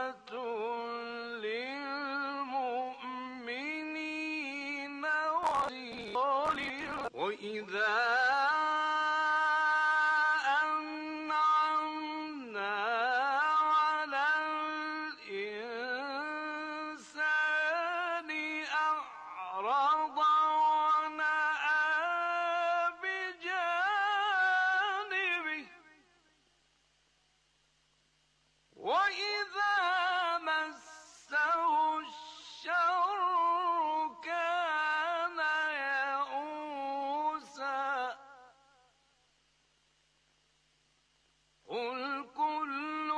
للمؤمنين وإذا أنعمنا على الإنسان أعرض ونأى بجانبه وإذا مسه الشر كان يئوسا قل كل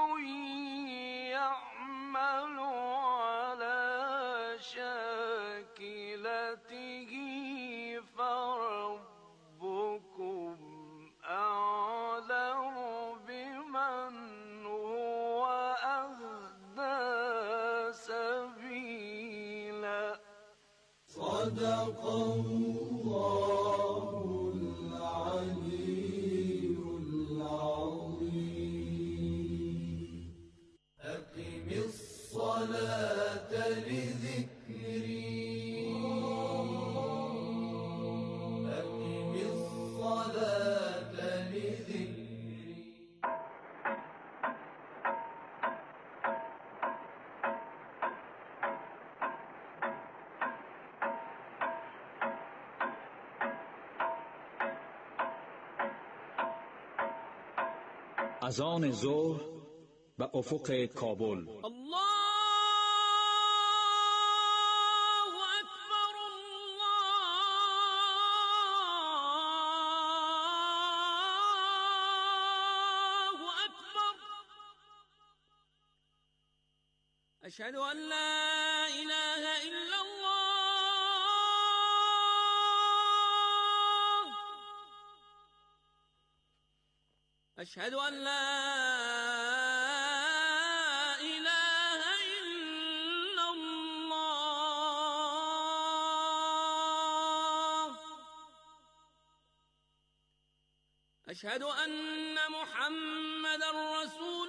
يعمل على شاكلته فربكم أعلم بمن هو أهدى سبيلا. صدق الله العلي العظيم. أقم الصلاة لذكري أقم الصلاة لذكري. اذان ظهر به افق کابل. الله أكبر الله أكبر. أشهد أن لا إله إلا الله. أشهد أن لا إله إلا الله. أشهد أن محمدا رسول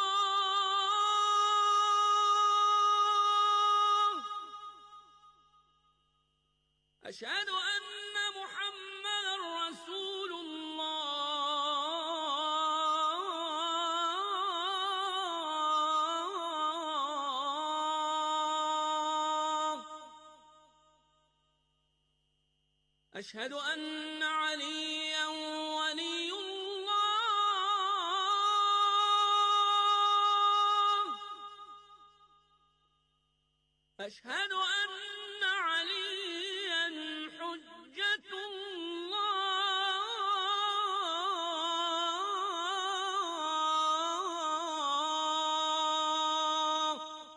الله. أشهد أن محمدا رسول الله. أشهد أن عليا ولي الله. أشهد أن عليا حجة الله.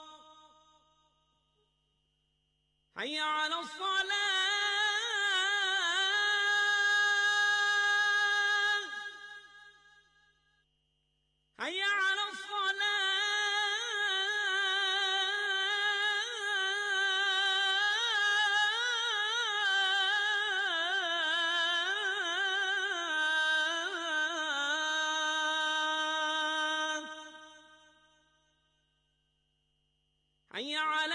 حي على الصلاة. حي على الصلاة. حي على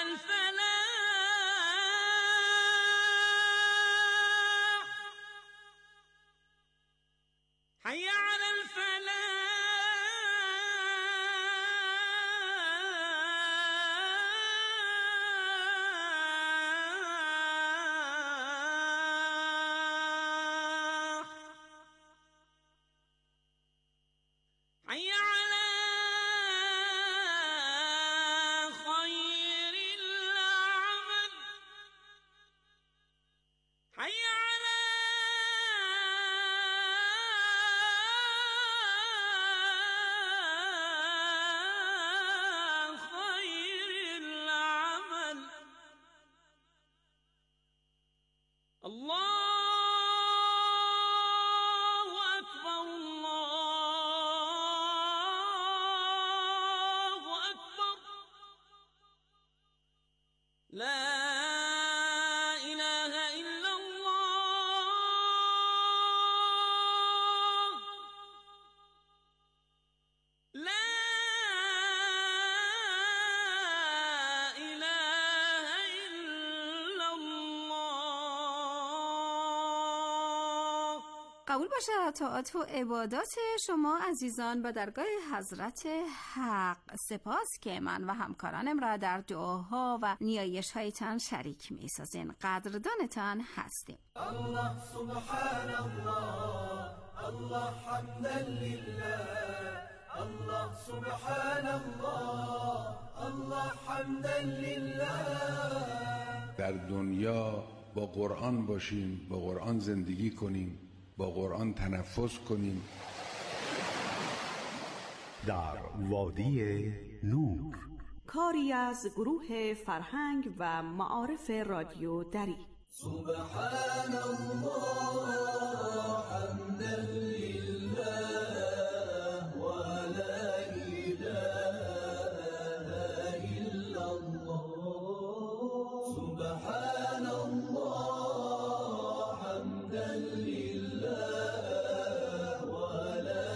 الفلاح. حي على الفلاح. حي على خير العمل. حي على خير العمل. الله أكبر الله أكبر. لا إله إلا الله. لا قبول باشه طاعات و عبادات شما عزیزان به درگاه حضرت حق. سپاس که من و همکارانم را در دعاها و نیایش هایتان شریک می سازین. قدردانتان هستیم. الله سبحان الله، الله حمدا لله، الله سبحان الله، الله حمدا لله. در دنیا با قرآن باشیم، با قرآن زندگی کنیم، با قرآن تنفس کنیم. در وادی نور، کاری از گروه فرهنگ و معارف رادیو دری. سبحان الله حمدا لله و لا اله الا الله. سبحان الله حمدا لله و لا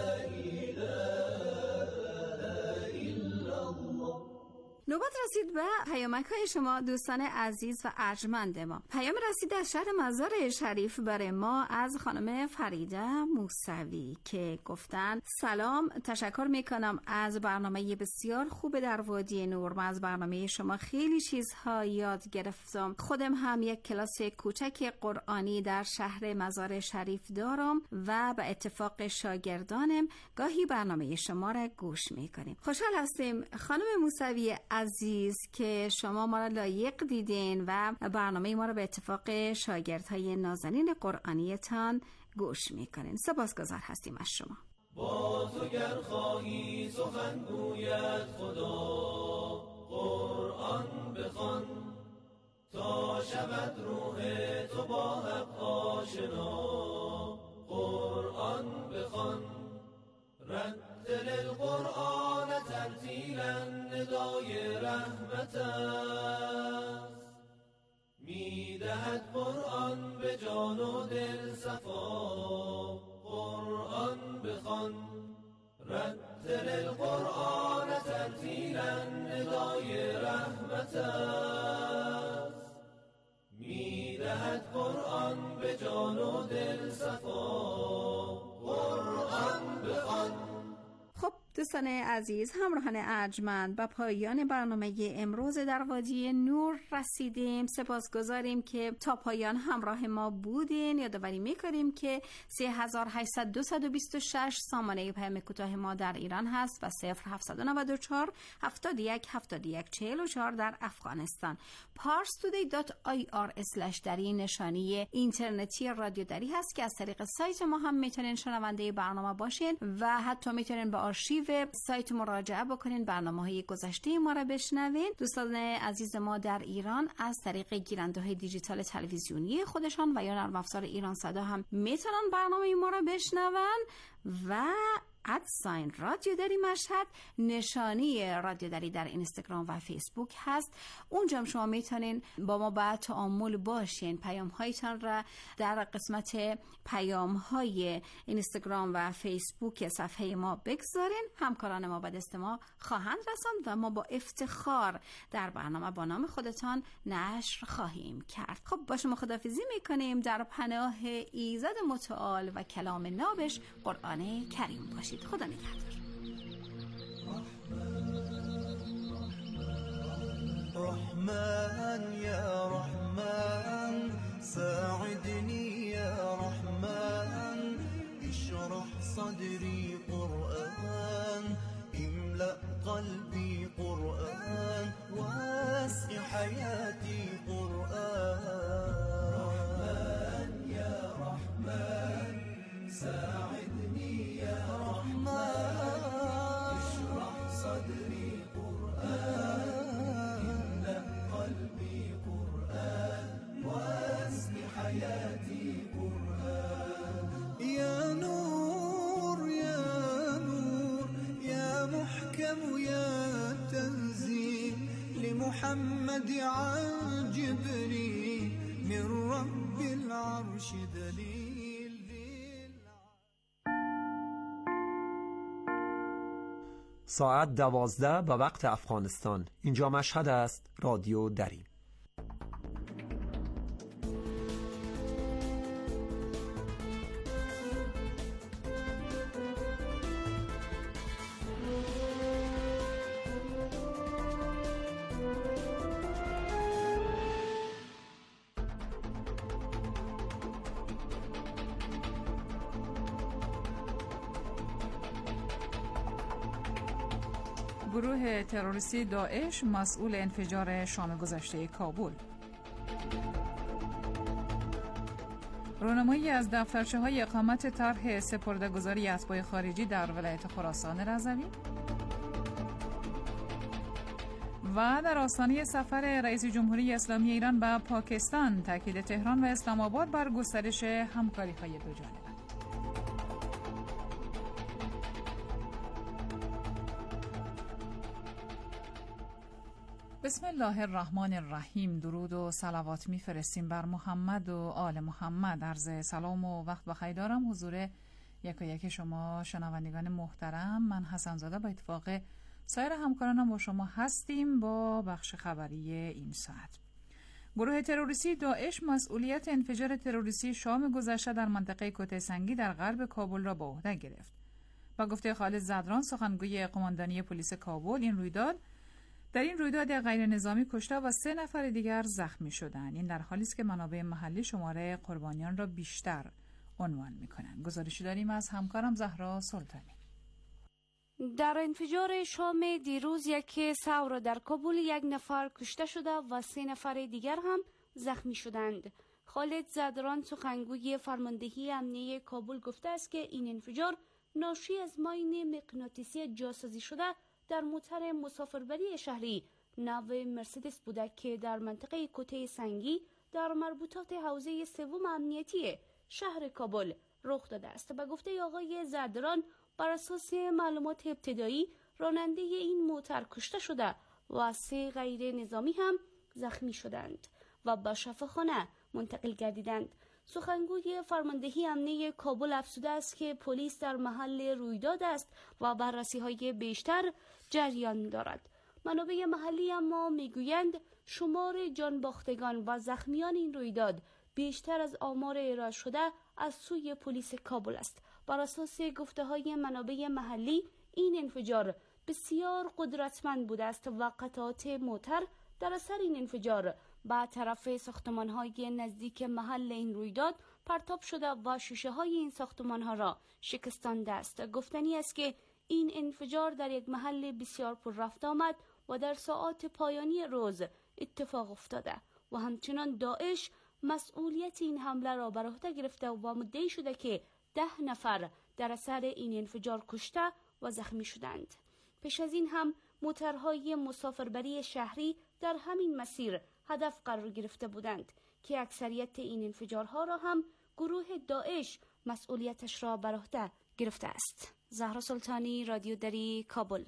اله الا الله. نوبت رسید به پیامک های شما دوستان عزیز و ارجمند ما. پیام رسید از شهر مزار شریف برای ما از خانم فریده موسوی که گفتن سلام، تشکر میکنم از برنامه بسیار خوب در وادی نور. من از برنامه شما خیلی چیزها یاد گرفتم. خودم هم یک کلاس کوچک قرآنی در شهر مزار شریف دارم و به اتفاق شاگردانم گاهی برنامه شما را گوش میکنیم. خوشحال هستیم خانم موسوی عزیز که شما ما را لایق دیدین و برنامه ما را به اتفاق شاگردهای نازنین قرآنیتان گوش میکنین. سپاسگزار هستیم از شما. با تو گر خواهی سخن گوید خدا، قرآن بخوان تا شود روح تو با حق آشنا. قرآن بخوان رتل القرآن ترتیلا، ندای رحمت است. میدهد قرآن به جان و دل صفا. قرآن بخوان رتل القرآن ترتیلا، ندای رحمت است. میدهد قرآن به جان و دل صفا. قرآن بخوان. خب دوستان عزیز، همراهان ارجمند، به پایان برنامه امروز در وادی نور رسیدیم. سپاسگزاریم که تا پایان همراه ما بودین. یادآوری میکنیم که 3826 سامانه پیام کوتاه ما در ایران هست و 0794 71 71 44 در افغانستان. parstoday.ir/dari نشانی اینترنتی رادیو دری هست که از طریق سایت ما هم میتونین شنونده برنامه باشین و حتی میتونین به آرشیو سایت مراجعه بکنین، برنامه‌های گذشته ما را بشنوین. دوستان عزیز ما در ایران از طریق گیرنده‌های دیجیتال تلویزیونی خودشان و یا نرم افزار ایران صدا هم میتونن برنامه ما را بشنون و ادساین رادیو دری مشهد نشانی رادیو دری در اینستاگرام و فیسبوک هست. اونجا هم شما میتونین با ما با تعامل باشین، پیام هایتان را در قسمت پیام های اینستاگرام و فیسبوک صفحه ما بگذارین. همکاران ما به دست ما خواهند رساند و ما با افتخار در برنامه با نام خودتان نشر خواهیم کرد. خب با شما خداحافظی میکنیم در پناه ایزد متعال و کلام نابش قرآن کریم باشید. خدا نگهدار. رحمن یا رحمن ساعدني يا رحمن، اشرح صدري قرآن، املأ قلبي قرآن، واسع حياتي قرآن. رحمن يا رحمن ساعدني يا رحمن، اشرح صدري قرآن، املأ قلبي قرآن، واسع حياتي قرآن. يا نور يا نور يا محكم يا تنزيل لمحمد عن جبريل من رب العرش دليل. ساعت 12 به وقت افغانستان. اینجا مشهد است. رادیو دری. گروه تروریستی داعش مسئول انفجار شام گذشته کابل. رونمایی از دفترچه‌های اقامت طرح سپرده‌گذاری اتباع خارجی در ولایت خراسان رضوی. و در آستانه سفر رئیس جمهوری اسلامی ایران به پاکستان، تاکید تهران و اسلام آباد بر گسترش همکاری‌های دوجانبه. بسم الله الرحمن الرحیم. درود و صلوات میفرستیم بر محمد و آل محمد. عرض سلام و وقت بخیر دارم حضور یکایک شما شنوندگان محترم. من حسن زاده با اتفاق سایر همکارانم با شما هستیم با بخش خبری این ساعت. گروه تروریستی داعش مسئولیت انفجار تروریستی شام گذشته در منطقه کوته سنگی در غرب کابل را به عهده گرفت. با گفته خالد زدران، سخنگوی قماندانی پلیس کابل، در این رویداد غیر نظامی کشته و 3 نفر دیگر زخمی شدند. این در حالی است که منابع محلی شماره قربانیان را بیشتر عنوان می‌کنند. گزارشی داریم از همکارم زهرا سلطانی. در انفجار شام دیروز یک سوار در کابل 1 نفر کشته شده و 3 نفر دیگر هم زخمی شدند. خالد زدران، سخنگوی فرماندهی امنیه کابل، گفته است که این انفجار ناشی از ماین مغناطیسی جاسازی شده در موتر مسافربری شهری نو مرسدس بوده که در منطقه کوته سنگی در مربوطات حوزه 3 امنیتی شهر کابل رخ داده است. به گفته آقای زدران، بر اساس معلومات ابتدایی راننده این موتر کشته شده و 3 غیر نظامی هم زخمی شدند و به شفاخانه منتقل گردیدند. سخنگوی فرماندهی امنیه کابل افزوده است که پلیس در محل رویداد است و بررسی‌های بیشتر جریان دارد. منابع محلی اما میگویند شمار جانباختگان و زخمیان این رویداد بیشتر از آمار ارائه شده از سوی پلیس کابل است. بر اساس گفته‌های منابع محلی این انفجار بسیار قدرتمند بوده است و قطعات موتر در اثر این انفجار به طرف ساختمان‌های نزدیک محل این رویداد پرتاب شده و شیشه‌های این ساختمان‌ها را شکستانده است. گفتنی است که این انفجار در یک محل بسیار پر رفت آمد و در ساعات پایانی روز اتفاق افتاده و همچنان داعش مسئولیت این حمله را بر عهده گرفته و مدعی شده که 10 نفر در اثر این انفجار کشته و زخمی شدند. پیش از این هم موترهای مسافربری شهری در همین مسیر هدف قرار گرفته بودند که اکثریت این انفجارها را هم گروه داعش مسئولیتش را بر عهده گرفته است. زهرا سلطانی، رادیو دری، کابل.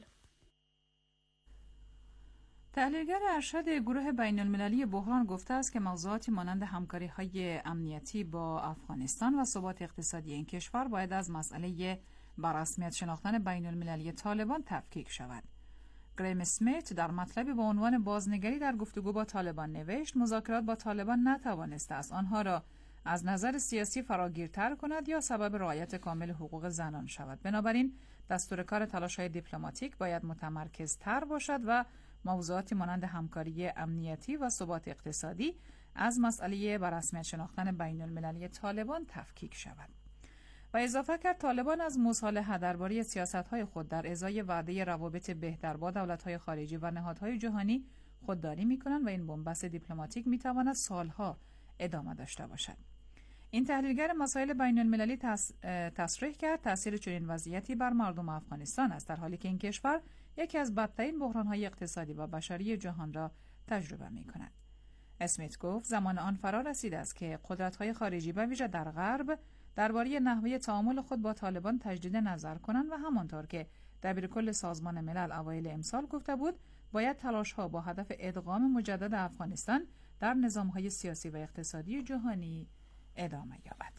تحلیلگر ارشد گروه بین المللی بحران گفته است که موضوعاتی مانند همکاری‌های امنیتی با افغانستان و ثبات اقتصادی این کشور باید از مسئله بررسمیت شناختن بین المللی طالبان تفکیک شود. گریم اسمیت در مطلبی با عنوان بازنگری در گفتگو با طالبان نوشت: مذاکرات با طالبان نتوانسته است آنها را از نظر سیاسی فراگیرتر کند یا سبب رعایت کامل حقوق زنان شود. بنابراین دستور کار تلاش‌های دیپلماتیک باید متمرکزتر باشد و موضوعاتی مانند همکاری امنیتی و ثبات اقتصادی از مسئله بررسمیت شناختن بین المللی طالبان تفکیک شود. و اضافه کرد طالبان از مصالحه درباره سیاست‌های خود در ازای وعده روابط بهتر با دولت‌های خارجی و نهادهای جهانی خودداری می‌کنند و این بنبست دیپلماتیک می‌تواند سالها ادامه داشته باشد. این تحلیلگر مسائل بین المللی تصریح کرد تأثیر چنین وضعیتی بر مردم افغانستان است، در حالی که این کشور یکی از بدترین بحران‌های اقتصادی و بشری جهان را تجربه می‌کند. اسمیت گفت زمان آن فرا رسیده است که قدرت‌های خارجی به ویژه در غرب درباره نحوه تعامل خود با طالبان تجدید نظر کنند و همانطور که دبیرکل سازمان ملل اوایل امسال گفته بود باید تلاش‌ها با هدف ادغام مجدد افغانستان در نظام‌های سیاسی و اقتصادی جهانی ادامه یابد.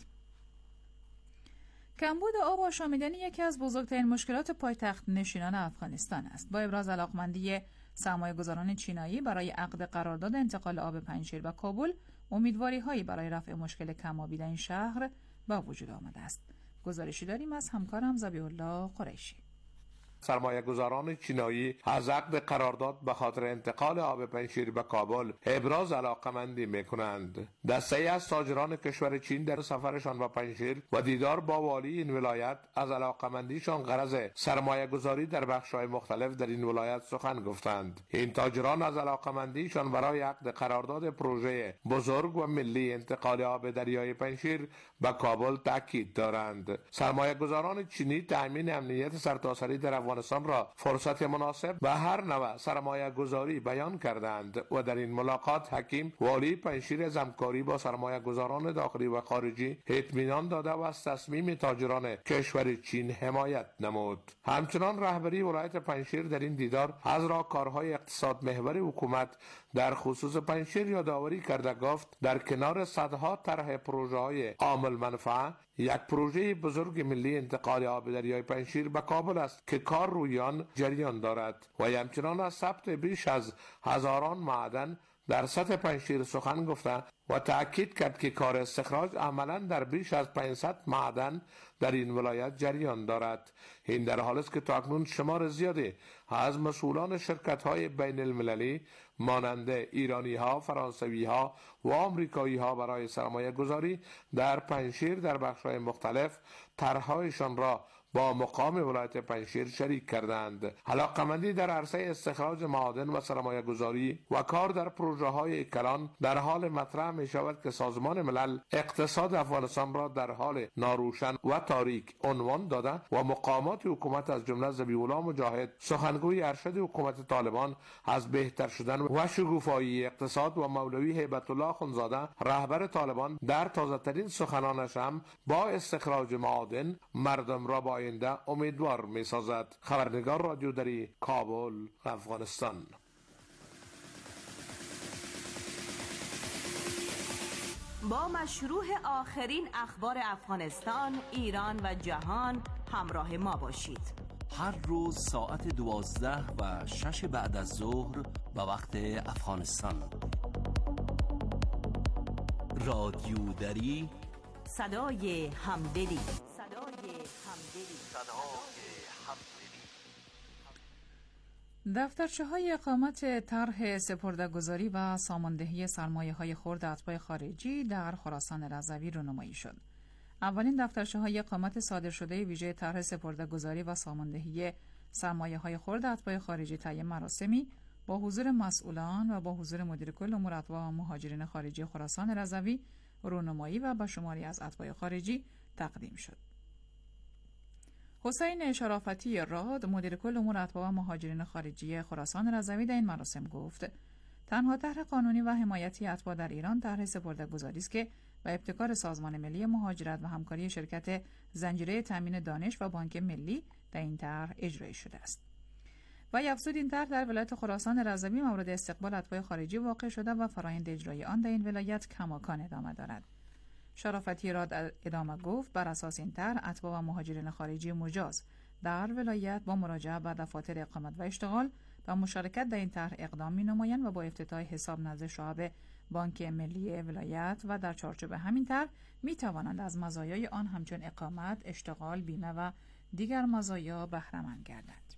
کمبود آب آشامیدنی یکی از بزرگترین مشکلات پایتخت نشینان افغانستان است. با ابراز علاقمندی سرمایه‌گذاران چینایی برای عقد قرارداد انتقال آب پنجشیر و کابل، امیدواری‌هایی برای رفع مشکل کم‌آبی در این شهر با وجود آمده است. گزارشی داریم از همکارم ذبیح الله قریشی. سرمایه‌گذاران چینایی از عقد قرارداد به خاطر انتقال آب پنجشیر به کابل ابراز علاقه‌مندی می‌کنند. دسته‌ای از تاجران کشور چین در سفرشان به پنجشیر و دیدار با والی این ولایت از علاقه‌مندیشان غرض سرمایه‌گذاری در بخش‌های مختلف در این ولایت سخن گفتند. این تاجران از علاقه‌مندیشان برای عقد قرارداد پروژه بزرگ و ملی انتقال آب دریای پنجشیر به کابل تاکید دارند. سرمایه‌گذاران چینی تأمین امنیت سرتاسری در افغانستان را فرصت مناسب به هر نوع سرمایه‌گذاری بیان کردند و در این ملاقات حکیم والی پنجشیر از همکاری با سرمایه‌گذاران داخلی و خارجی اطمینان داده و از تصمیم تاجران کشور چین حمایت نمود. همچنان رهبری ولایت پنجشیر در این دیدار از راهکارهای اقتصاد محور حکومت در خصوص پنجشیر یادآوری کرده گفت در کنار صدها طرح پروژه‌های عامل منفعه یک پروژه بزرگ ملی انتقال آب دریای پنجشیر به کابل است که کار روی آن جریان دارد و همچنان از ثبت بیش از هزاران معدن در سطح پنجشیر سخن گفته و تأکید کرد که کار استخراج عملا در بیش از 500 معدن در این ولایت جریان دارد. این در حالی است که تاکنون شمار زیادی از مسئولان شرکت‌های بین المللی مانند ایرانی‌ها، فرانسوی‌ها و آمریکایی‌ها برای سرمایه گذاری در پنجشیر در بخش‌های مختلف طرح‌هایشان را با مقام ولایت پنجشیر شریک کردند. علاقه‌مندی در عرصه استخراج معادن و سرمایه گذاری و کار در پروژه‌های کلان در حال مطرح می شود که سازمان ملل اقتصاد افغانستان را در حال ناروشن و تاریک عنوان داده و مقامات حکومت از جمله ذبیح‌الله مجاهد سخنگوی ارشد حکومت طالبان از بهتر شدن و شکوفایی اقتصاد و مولوی هیبت الله اخندزاده رهبر طالبان در تازه‌ترین سخنانش هم با استخراج معادن مردم را با آینده امیدوار می سازد. خبرنگار رادیو دری، کابل، افغانستان. با مشروع آخرین اخبار افغانستان، ایران و جهان همراه ما باشید. هر روز ساعت 12 و 6 بعد از ظهر به وقت افغانستان. رادیو دری، صدای همدلی. دفترچه‌های اقامت طرح سپرده‌گذاری و ساماندهی سرمایه‌های خرد اتباع خارجی در خراسان رضوی رونمایی شد. اولین دفترچه‌های اقامت صادر شده ویژه طرح سپرده‌گذاری و ساماندهی سرمایه‌های خرد اتباع خارجی طی مراسمی با حضور مسئولان و با حضور مدیر کل امور اتباع و مهاجرین خارجی خراسان رضوی رونمایی و به شماری از اتباع خارجی تقدیم شد. حسین شرافتی راد مدیر کل امور اتباع و مهاجرین خارجی خراسان رضوی در این مراسم گفت تنها طرح قانونی و حمایتی اتباع در ایران طرح سپرده‌گذاری است که با ابتکار سازمان ملی مهاجرت و همکاری شرکت زنجیره تامین دانش و بانک ملی در این طرح اجرایی شده است. و افزود این طرح در ولایت خراسان رضوی مورد استقبال اتباع خارجی واقع شده و فرآیند اجرایی آن در این ولایت کماکان ادامه دارد. شرافتی راد ادامه گفت بر اساس این طرح اتباع و مهاجرین خارجی مجاز در ولایت با مراجعه به دفاتر اقامت و اشتغال و مشارکت در این طرح اقدام می‌نمایند و با افتتاح حساب نزد شعب بانک ملی ولایت و در چارچوب همین طرح می‌توانند از مزایای آن همچون اقامت، اشتغال، بیمه و دیگر مزایا بهره مند گردند.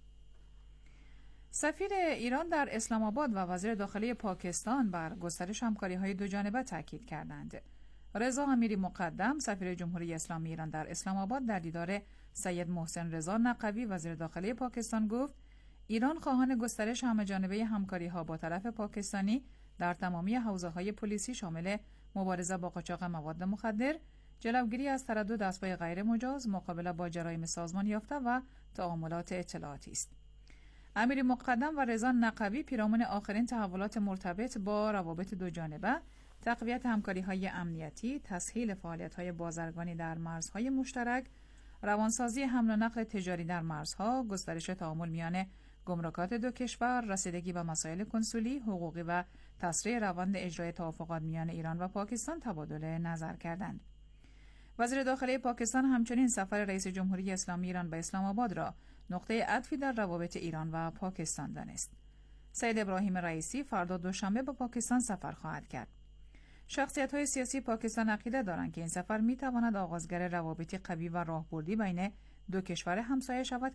سفیر ایران در اسلام آباد و وزیر داخلی پاکستان بر گسترش همکاری‌های دوجانبه تاکید کردند. رضا امیری مقدم سفیر جمهوری اسلامی ایران در اسلام آباد در دیدار سید محسن رضا نقوی وزیر داخلی پاکستان گفت ایران خواهان گسترش همه‌جانبه همکاری‌ها با طرف پاکستانی در تمامی حوزه‌های پلیسی شامل مبارزه با قاچاق مواد مخدر، جلوگیری از تردد اسبای غیر مجاز، مقابله با جرایم سازمان یافته و تعاملات اطلاعاتی است. امیری مقدم و رضا نقوی پیرامون آخرین تحولات مرتبط با روابط دوجانبه، تقویت همکاری‌های امنیتی، تسهیل فعالیت‌های بازرگانی در مرزهای مشترک، روانسازی حمل و نقل تجاری در مرزها، گسترش تعامل میان گمرکات دو کشور، رسیدگی به مسائل کنسولی، حقوقی و تسریع روند اجرای توافقات میان ایران و پاکستان تبادل نظر کردند. وزیر داخلی پاکستان همچنین سفر رئیس جمهوری اسلامی ایران به اسلام آباد را نقطه عطفی در روابط ایران و پاکستان دانست. سید ابراهیم رئیسی فردا دوشنبه به پاکستان سفر خواهد کرد. شخصیت‌های سیاسی پاکستان عقیده دارند که این سفر می‌تواند آغازگر روابطی قوی و راهبردی بین دو کشور همسایه شود که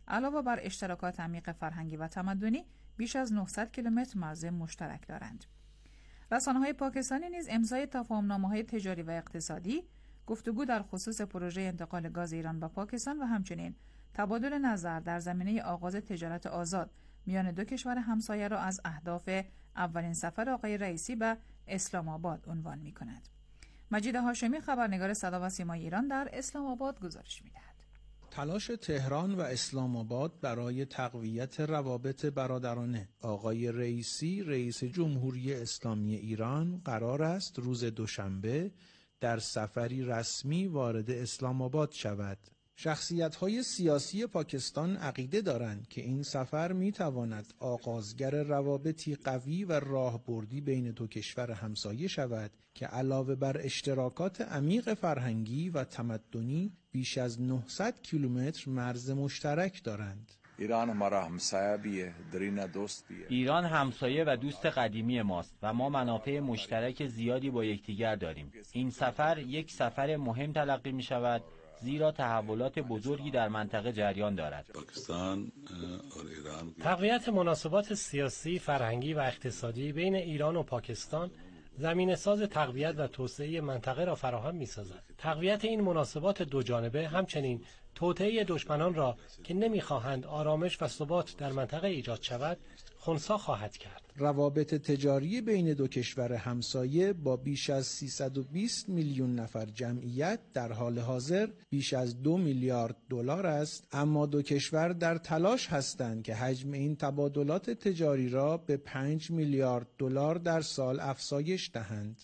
علاوه بر اشتراکات عمیق فرهنگی و تمدنی، بیش از 900 کیلومتر مرز مشترک دارند. رسانه‌های پاکستانی نیز امضای تفاهم‌نامه‌های تجاری و اقتصادی، گفتگو در خصوص پروژه انتقال گاز ایران به پاکستان و همچنین تبادل نظر در زمینه آغاز تجارت آزاد میان دو کشور همسایه را از اهداف اولین سفر آقای رئیسی به اسلام آباد عنوان می‌کند. مجید هاشمی، خبرنگار صدا و سیمای ایران، در اسلام آباد گزارش می‌دهد. تلاش تهران و اسلام آباد برای تقویت روابط برادرانه. آقای رئیسی، رئیس جمهوری اسلامی ایران، قرار است روز دوشنبه در سفری رسمی وارد اسلام آباد شود. شخصیت‌های سیاسی پاکستان عقیده دارند که این سفر می‌تواند آغازگر روابطی قوی و راهبردی بین دو کشور همسایه شود که علاوه بر اشتراکات عمیق فرهنگی و تمدنی بیش از 900 کیلومتر مرز مشترک دارند. ایران हमारा हमसाया भी है, दरीना दोस्त भी है. ایران همسایه و دوست قدیمی ماست و ما منافع مشترک زیادی با یکدیگر داریم. این سفر یک سفر مهم تلقی می شود زیرا تحولات بزرگی در منطقه جریان دارد. تقویت مناسبات سیاسی، فرهنگی و اقتصادی بین ایران و پاکستان زمینه‌ساز تقویت و توسعه منطقه را فراهم می‌سازد. تقویت این مناسبات دو جانبه همچنین توطئه دشمنان را که نمی‌خواهند آرامش و ثبات در منطقه ایجاد شود، خنثی خواهد کرد. روابط تجاری بین دو کشور همسایه با بیش از 320 میلیون نفر جمعیت در حال حاضر بیش از 2 میلیارد دلار است، اما دو کشور در تلاش هستند که حجم این تبادلات تجاری را به 5 میلیارد دلار در سال افزایش دهند.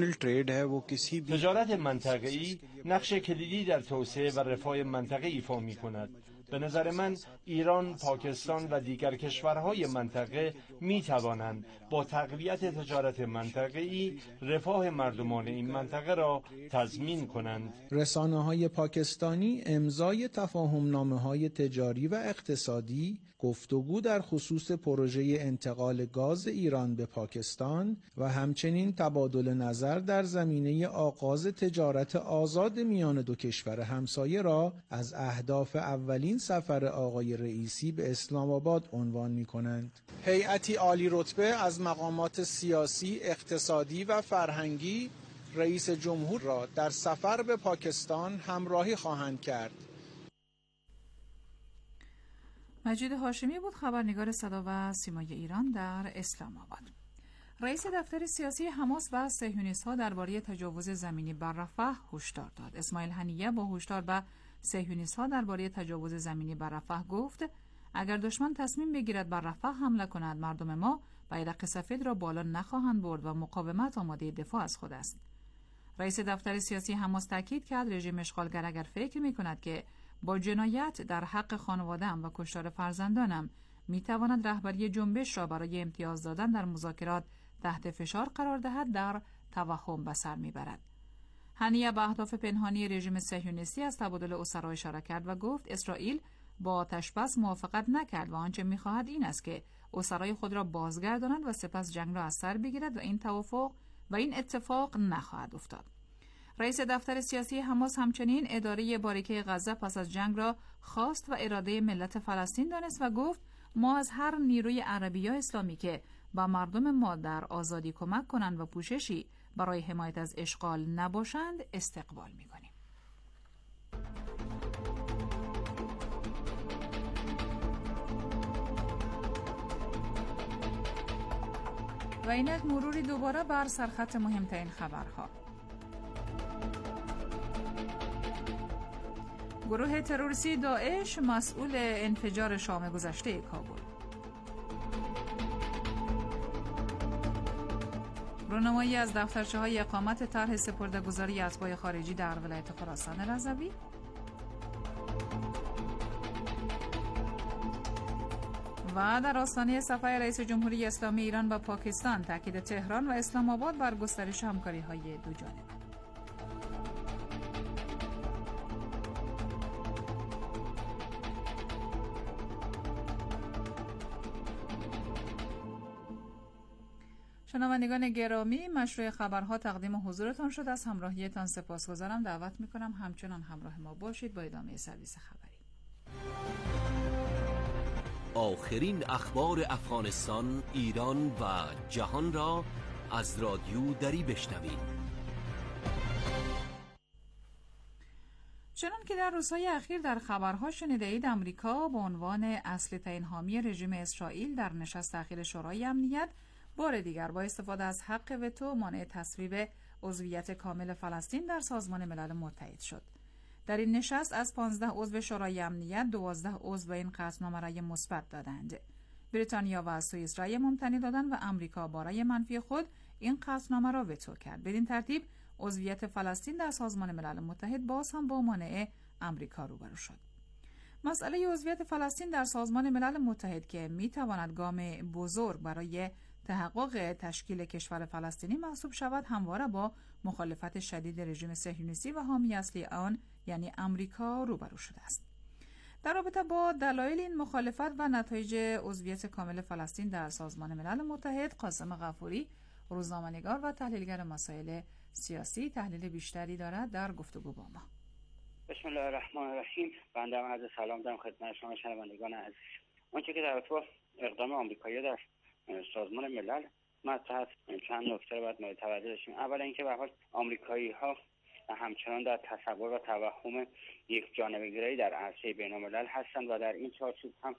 تجارت منطقه‌ای نقش کلیدی در توسعه و رفاه منطقه ایفا می‌کند. به نظر من ایران، پاکستان و دیگر کشورهای منطقه می توانند با تقویت تجارت منطقه‌ای رفاه مردمان این منطقه را تضمین کنند. رسانه‌های پاکستانی امضای تفاهم‌نامه‌های تجاری و اقتصادی، گفتگو در خصوص پروژه انتقال گاز ایران به پاکستان و همچنین تبادل نظر در زمینه آغاز تجارت آزاد میان دو کشور همسایه را از اهداف اولین سفر آقای رئیسی به اسلام آباد عنوان می‌کنند. هیئتی عالی رتبه از مقامات سیاسی، اقتصادی و فرهنگی رئیس جمهور را در سفر به پاکستان همراهی خواهند کرد. مجید هاشمی بود، خبرنگار صدا و سیمای ایران در اسلام آباد. رئیس دفتر سیاسی حماس و صهیونیست‌ها درباره تجاوز زمینی بر رفح هشدار داد. اسماعیل هنیه با هشدار به صهیونیست‌ها درباره تجاوز زمینی بر رفح گفت اگر دشمن تصمیم بگیرد بر رفح حمله کند، مردم ما بیرق سفید را بالا نخواهند برد و مقاومت آماده دفاع از خود است. رئیس دفتر سیاسی حماس تاکید کرد رژیم اشغالگر اگر فکر می‌کند که با جنایت در حق خانواده‌ام و کشتار فرزندانم می‌تواند رهبری جنبش را برای امتیاز دادن در مذاکرات تحت فشار قرار دهد، در توهم به سر می‌برد. هنیه به اهداف پنهانی رژیم صهیونیستی از تبادل اسرا اشاره کرد و گفت اسرائیل با آتش‌بس موافقت نکرد و آنچه می‌خواهد این است که اسرای خود را بازگرداند و سپس جنگ را از سر بگیرد و این اتفاق نخواهد افتاد. رئیس دفتر سیاسی حماس همچنین اداره باریکه غزه پس از جنگ را خواست و اراده ملت فلسطین دانست و گفت ما از هر نیروی عربی یا اسلامی که با مردم ما در آزادی کمک کنند و پوششی برای حمایت از اشغال نباشند استقبال می‌کنیم. و اینک مروری دوباره بر سرخط مهمترین خبرها. گروه تروریستی داعش مسئول انفجار شام گذشته کابل. رونمایی از دفترچه‌های اقامت طرح سپرده‌گذاری اتباع خارجی در ولایت خراسان رضوی. و در آستانه سفر رئیس جمهوری اسلامی ایران به پاکستان، تاکید تهران و اسلام آباد بر گسترش همکاری‌های دوجانبه. شنوندگان گرامی، مشروع خبرها تقدیم حضورتان شد. از همراهیتان سپاسگزارم. دعوت می‌کنم همچنان همراه ما باشید با ادامه سرویس خبری. آخرین اخبار افغانستان، ایران و جهان را از رادیو دری بشنوید. چنان که در روزهای اخیر در خبرها شنیده اید، امریکا به عنوان اصل تعیین حامی رژیم اسرائیل در نشست اخیر شورای امنیت بار دیگر با استفاده از حق وتو مانع تصویب عضویت کامل فلسطین در سازمان ملل متحد شد. در این نشست از 15 عضو شورای امنیت 12 عضو این قطعنامه رأی مثبت دادند. بریتانیا و سوئیس رأی ممتنع دادند و امریکا با رأی منفی خود این قطعنامه را وتو کرد. بدین ترتیب عضویت فلسطین در سازمان ملل متحد باز هم با مانع امریکا روبرو شد. مسئله عضویت فلسطین در سازمان ملل متحد که میتواند گام بزرگ برای تحقق تشکیل کشور فلسطینی محسوب شود، همواره با مخالفت شدید رژیم صهیونیستی و حامی اصلی آن یعنی امریکا روبرو شده است. در رابطه با دلایل این مخالفت و نتایج عضویت کامل فلسطین در سازمان ملل متحد، قاسم غفوری، روزنامه‌نگار و تحلیلگر مسائل سیاسی، تحلیل بیشتری دارد در گفتگو با ما. بسم الله الرحمن الرحیم. بنده عرض سلام دارم خدمت شما شنوندگان عزیز. آنچه که در رابطه با اقدام آمریکایی در سازمان ملل مطرح چند نکته رو باید مورد توجه داشتیم. اولا اینکه به هر حال آمریکایی‌ها همچنان در تصور و توهم یک جانبه‌گرایی در عرصه بین‌الملل هستند و در این چارچوب هم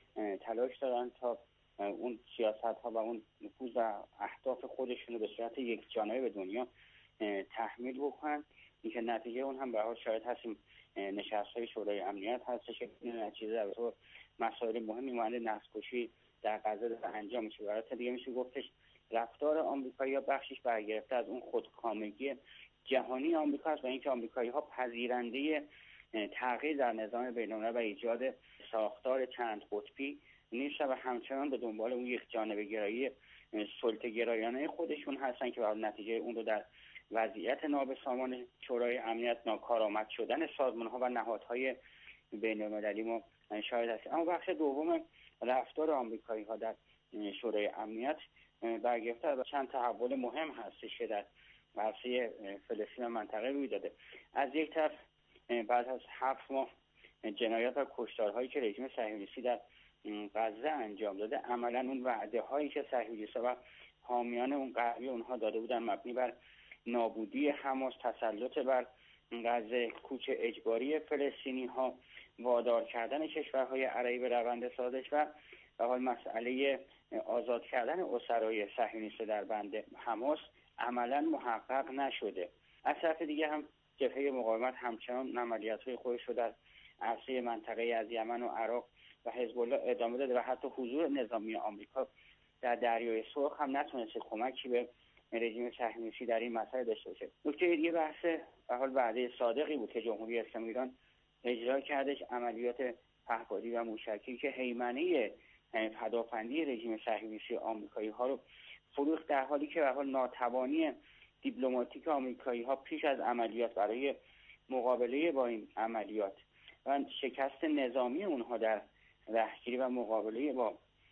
تلاش دارند تا اون سیاست‌ها و اون نفوذ و اهداف خودشون رو به صورت یک جانبه به دنیا تحمیل بکنن. اینکه نتیجه اون هم به هر حال شاید هستیم نشست‌های شورای امنیت هستش که نتیجه در تو مسائل مهمی مانند نسل‌کشی در غزه انجام میشه. برای دیگه میشه گفتش رفتار آمریکایی‌ها بخشش برگرفته از اون خودکامگی جهانی آمریکا است و اینکه آمریکایی‌ها پذیرنده تغییر در نظام بین‌الملل و ایجاد ساختار چند قطبی نیستن و همچنان به دنبال اون یک جانبه‌گرایی سلطه‌گرایانه خودشون هستن که به نتیجه اون رو در وضعیت نابسامان شورای امنیت، ناکارآمد شدن سازمان‌ها و نهادهای بین‌المللی ما شاهد هستیم. اما بخش دوم رفتار آمریکایی‌ها در شورای امنیت برگرفته از چند تحول مهم هستش که در عرصه فلسطین و منطقه روی داده. از یک طرف بعد از 7 ماه جنایات و کشتارهایی که رژیم صهیونیستی در غزه انجام داده، عملاً اون وعده هایی که صهیونیست‌ها و حامیان اون غربی اونها داده بودن مبنی بر نابودی حماس، تسلط بر غزه، کوچ اجباری فلسطینی‌ها، وادار کردن کشورهای عربی به روند سازش و به حال مسئله آزاد کردن اسرای صهیونیست در بند حماس عملاً محقق نشده. از طرف دیگه هم جبهه مقاومت همچنان عملیات‌های خودش رو در عرصه منطقه از یمن و عراق و حزب الله ادامه داده و حتی حضور نظامی آمریکا در دریای سرخ هم نتونسته کمکی به رژیم صهیونیستی در این مسئله داشته باشه. نکته دیگه بحث به حال وعده صادقی بود که جمهوری اسلامی ایران اجرا کردش، عملیات پهپادی و موشکی که هیمنه پدافندی رژیم صهیونیستی آمریکایی ها رو فروخت، در حالی که به حال ناتوانی دیپلماتیک آمریکایی ها پیش از عملیات برای مقابله با این عملیات و شکست نظامی اونها در رهگیری و مقابله با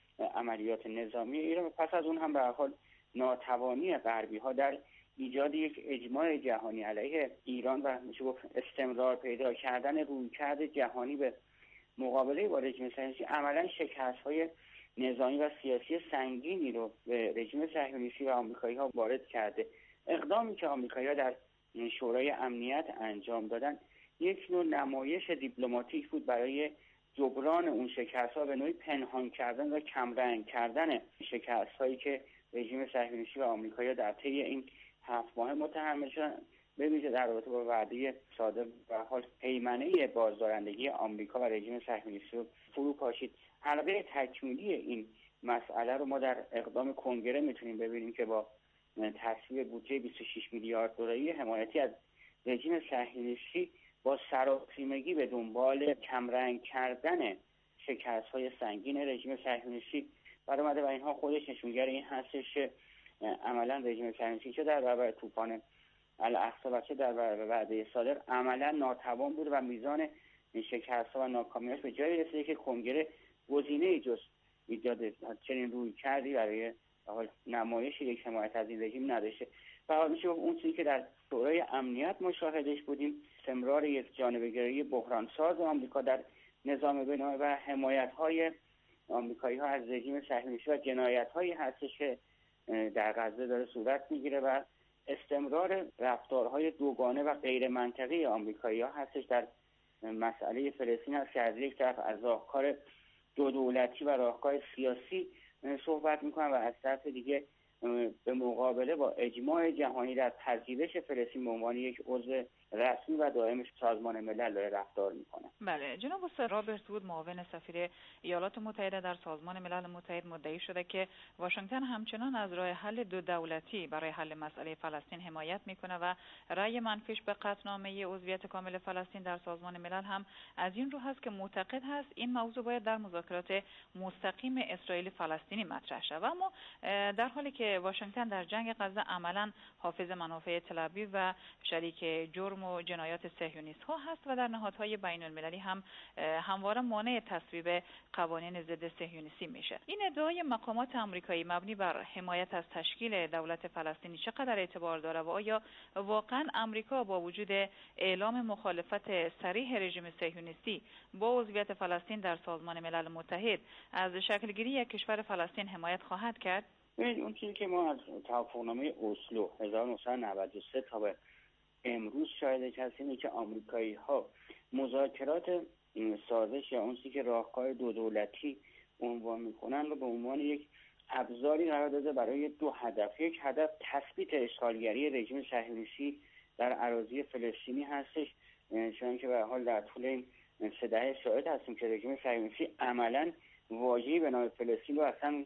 عملیات نظامی ایران، پس از اون هم به هر حال ناتوانی غربی ها در ایجاد یک اجماع جهانی علیه ایران و میشه گفت استمرار پیدا کردن رویکرد جهانی به مقابله با رژیم صهیونیستی عملا شکست‌های نظامی و سیاسی سنگینی رو به رژیم صهیونیستی و آمریکایی‌ها وارد کرده. اقدامی که آمریکایی‌ها در شورای امنیت انجام دادن یک نوع نمایش دیپلماتیک بود برای جبران اون شکست‌ها، به نوعی پنهان کردن و کمرنگ کردن شکست‌هایی که رژیم صهیونیستی و آمریکایی‌ها در طی این 7 ماه متحمل شدن، به ویژه در رابطه با وعده صادق و حال هیمنه بازدارندگی آمریکا و رژیم صهیونیستی رو فرو پاشید. حلقه تکمیلی این مسئله رو ما در اقدام کنگره میتونیم ببینیم که با تصویب بودجه 26 میلیارد دلاری حمایتی از رژیم صهیونیستی با سراسیمگی به دنبال کمرنگ کردن شکست‌های سنگین رژیم صهیونیستی برآمده و اینها خودش نشونگر این هستش که عملا رژیم صهیونیستی چه در برابر طوفان الاقصی و چه در برابر وعده صادق عملا ناتوان بود و میزان شکست‌ها و ناکامی‌هاش به جایی رسیده که کنگره گزینه‌ای جز ایجاد چنین رویکردی برای نمایش یک حمایت از این رژیم نداشته. و حالا میشه اون چیزی که در شورای امنیت مشاهدهش بودیم، استمرار یک جانبه‌گرایی بحرانساز آمریکا در نظام بین‌المللی و حمایت‌های آمریکایی‌ها از رژیم صهیونیستی و جنایت‌هایی هستش که در غزه داره صورت میگیره و استمرار رفتارهای دوگانه و غیر منطقی آمریکایی‌ها هستش در مسئله فلسطین هست که از یک طرف از راهکار دو دولتی و راهکار سیاسی صحبت میکنن و از طرف دیگه به مقابله با اجماع جهانی در پذیرش فلسطین به عنوان یک عضو رسمی و دائم سازمان ملل داره رفتار میکنه. بله، جناب استاد رابرت وود معاون سفیر ایالات متحده در سازمان ملل متحد مدعی شده که واشنگتن همچنان از راه حل دو دولتی برای حل مسئله فلسطین حمایت میکنه و رأی منفیش به قطعنامه عضویت کامل فلسطین در سازمان ملل هم از این رو هست که معتقد هست این موضوع باید در مذاکرات مستقیم اسرائیل فلسطینی مطرح شود. اما در حالی که واشنگتن در جنگ غزه عملاً حافظ منافع تل آویو و شریک جرم و جنایات صهیونیست ها هست و در نهادهای بین المللی هم همواره مانع تصویب قوانین ضد صهیونیستی میشه. این ادعای مقامات آمریکایی مبنی بر حمایت از تشکیل دولت فلسطینی چقدر اعتبار داره و آیا واقعا آمریکا با وجود اعلام مخالفت صریح رژیم صهیونیستی با عضویت فلسطین در سازمان ملل متحد از شکلگیری یک کشور فلسطین حمایت خواهد کرد؟ اون چیزی که ما از توافقنامه اسلو 1993 تا به امروز شاهدش هستیم که آمریکایی‌ها مذاکرات سازش یا اون چیزی که راهکار دو دولتی عنوان میکنن رو به عنوان یک ابزاری قرار داده برای دو هدف. یک هدف تثبیت اشغالگری رژیم صهیونیستی در اراضی فلسطینی هستش، چون که به هر حال در طول این 3 دهه شاهد هستیم که رژیم صهیونیستی عملاً واژه‌ای به نام فلسطین رو اصلا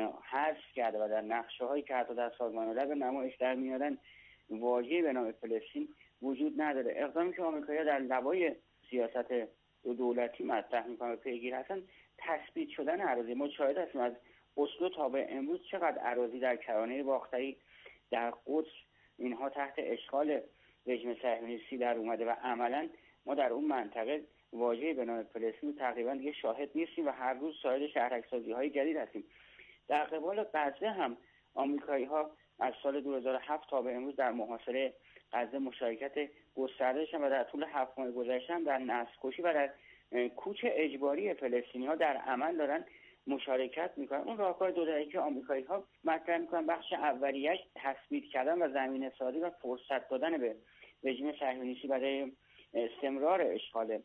حذف کرده و در نقشه‌هایی که حتی در سازمان ملل به نمایش در میارن واژه‌ای به نام فلسطین وجود نداره. اقدامی که آمریکایی‌ها در لوای سیاست دو دولتی مطرح می‌کنن و پیگیر هستن تثبیت شدن اراضی. ما شاهد هستیم از اسلو تا به امروز چقدر اراضی در کرانه باختری، در قدس، اینها تحت اشغال رژیم صهیونیستی در اومده و عملاً ما در اون منطقه واژه‌ای به نام فلسطین تقریباً دیگه شاهد نیستیم و هر روز شاهد شهرک‌سازی‌های جدید هستیم. در قبال غزه هم آمریکایی‌ها از سال 2007 تا به امروز در محاصره غزه مشارکت گسترده داشتن و در طول 7 ماه گذشته در نسل‌کشی و در کوچ اجباری فلسطینی‌ها در عمل دارن مشارکت میکنن. اون راهکار دو دولتی که آمریکایی‌ها مطرح میکنن بخش اولیه‌اش تثبیت کردن و زمینه‌سازی و فرصت دادن به رژیم صهیونیستی برای استمرار اشغال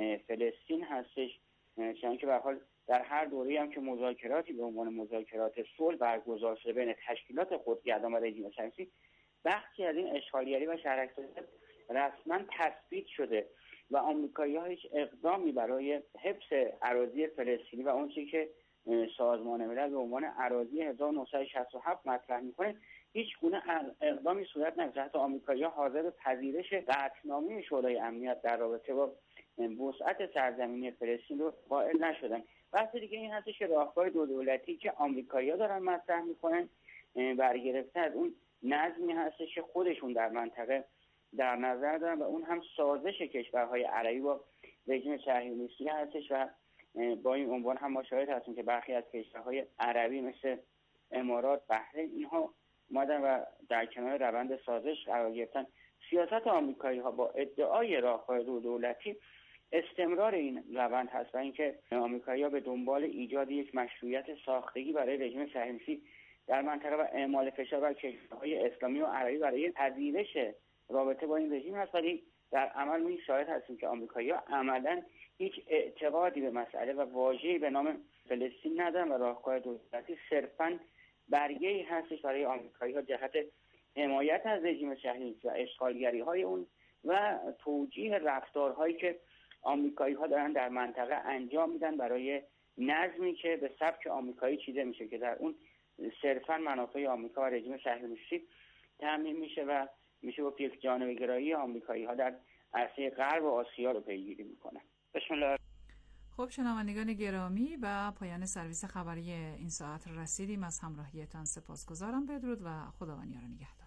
فلسطین هستش، چون که به هر حال در هر دوره‌ای هم که مذاکراتی به عنوان مذاکرات صلح برگزار شده بین تشکیلات خودگردان و رژیم صهیونیستی، بخشی از این اشغالگری و شهرک‌سازی رسما تثبیت شده و آمریکایی‌ها هیچ اقدامی برای حفظ اراضی فلسطینی و اون چیزی که سازمان ملل به عنوان اراضی 1967 مطرح می‌کنه هیچ گونه اقدامی صورت نگرفته. حتی آمریکایی‌ها حاضر به پذیرش قطعنامه شورای امنیت در رابطه با وسعت سرزمینی فلسطین رو قائل نشدن. بحث دیگه این هستش که راهکار دو دولتی که آمریکایی‌ها دارن مطرح می‌کنن برگرفته از اون نظمی هستش که خودشون در منطقه در نظر دارن و اون هم سازش کشورهای عربی با رژیم صهیونیستی هستش و با این عنوان هم ما شاهد هستیم که برخی از کشورهای عربی مثل امارات، بحرین اینها اومدن و در کنار روند سازش قرار گرفتن. سیاست آمریکایی‌ها با ادعای راهکار دو دولتی استمرار این روند هست و اینکه آمریکایی‌ها به دنبال ایجاد یک مشروعیت ساختگی برای رژیم صهیونیستی در منطقه و اعمال فشار بر کشورهای اسلامی و عربی برای پذیرش رابطه با این رژیم هست، ولی در عمل ما شاهد هستیم که آمریکایی‌ها عملاً هیچ اعتقادی به مسئله و واژه‌ای به نام فلسطین ندارن و راهکار دو دولتی صرفاً برگه‌ای هستش برای آمریکایی‌ها جهت حمایت از رژیم صهیونیستی و اشغالگری‌های اون و توجیه رفتارهایی که آمریکایی‌ها دارن در منطقه انجام میدن برای نظمی که به سبک آمریکایی چیده میشه که در اون صرفاً منافع آمریکا و رژیم صهیونیستی تامین میشه و میشه با یک جانبه‌گرایی آمریکایی‌ها در عرصه غرب و آسیا رو پیگیری میکنن. بسم الله. خب شنوندگان گرامی، به پایان سرویس خبری این ساعت رسیدیم. از همراهیتان سپاسگزارم. بدرود و خداوند یار و نگهدار.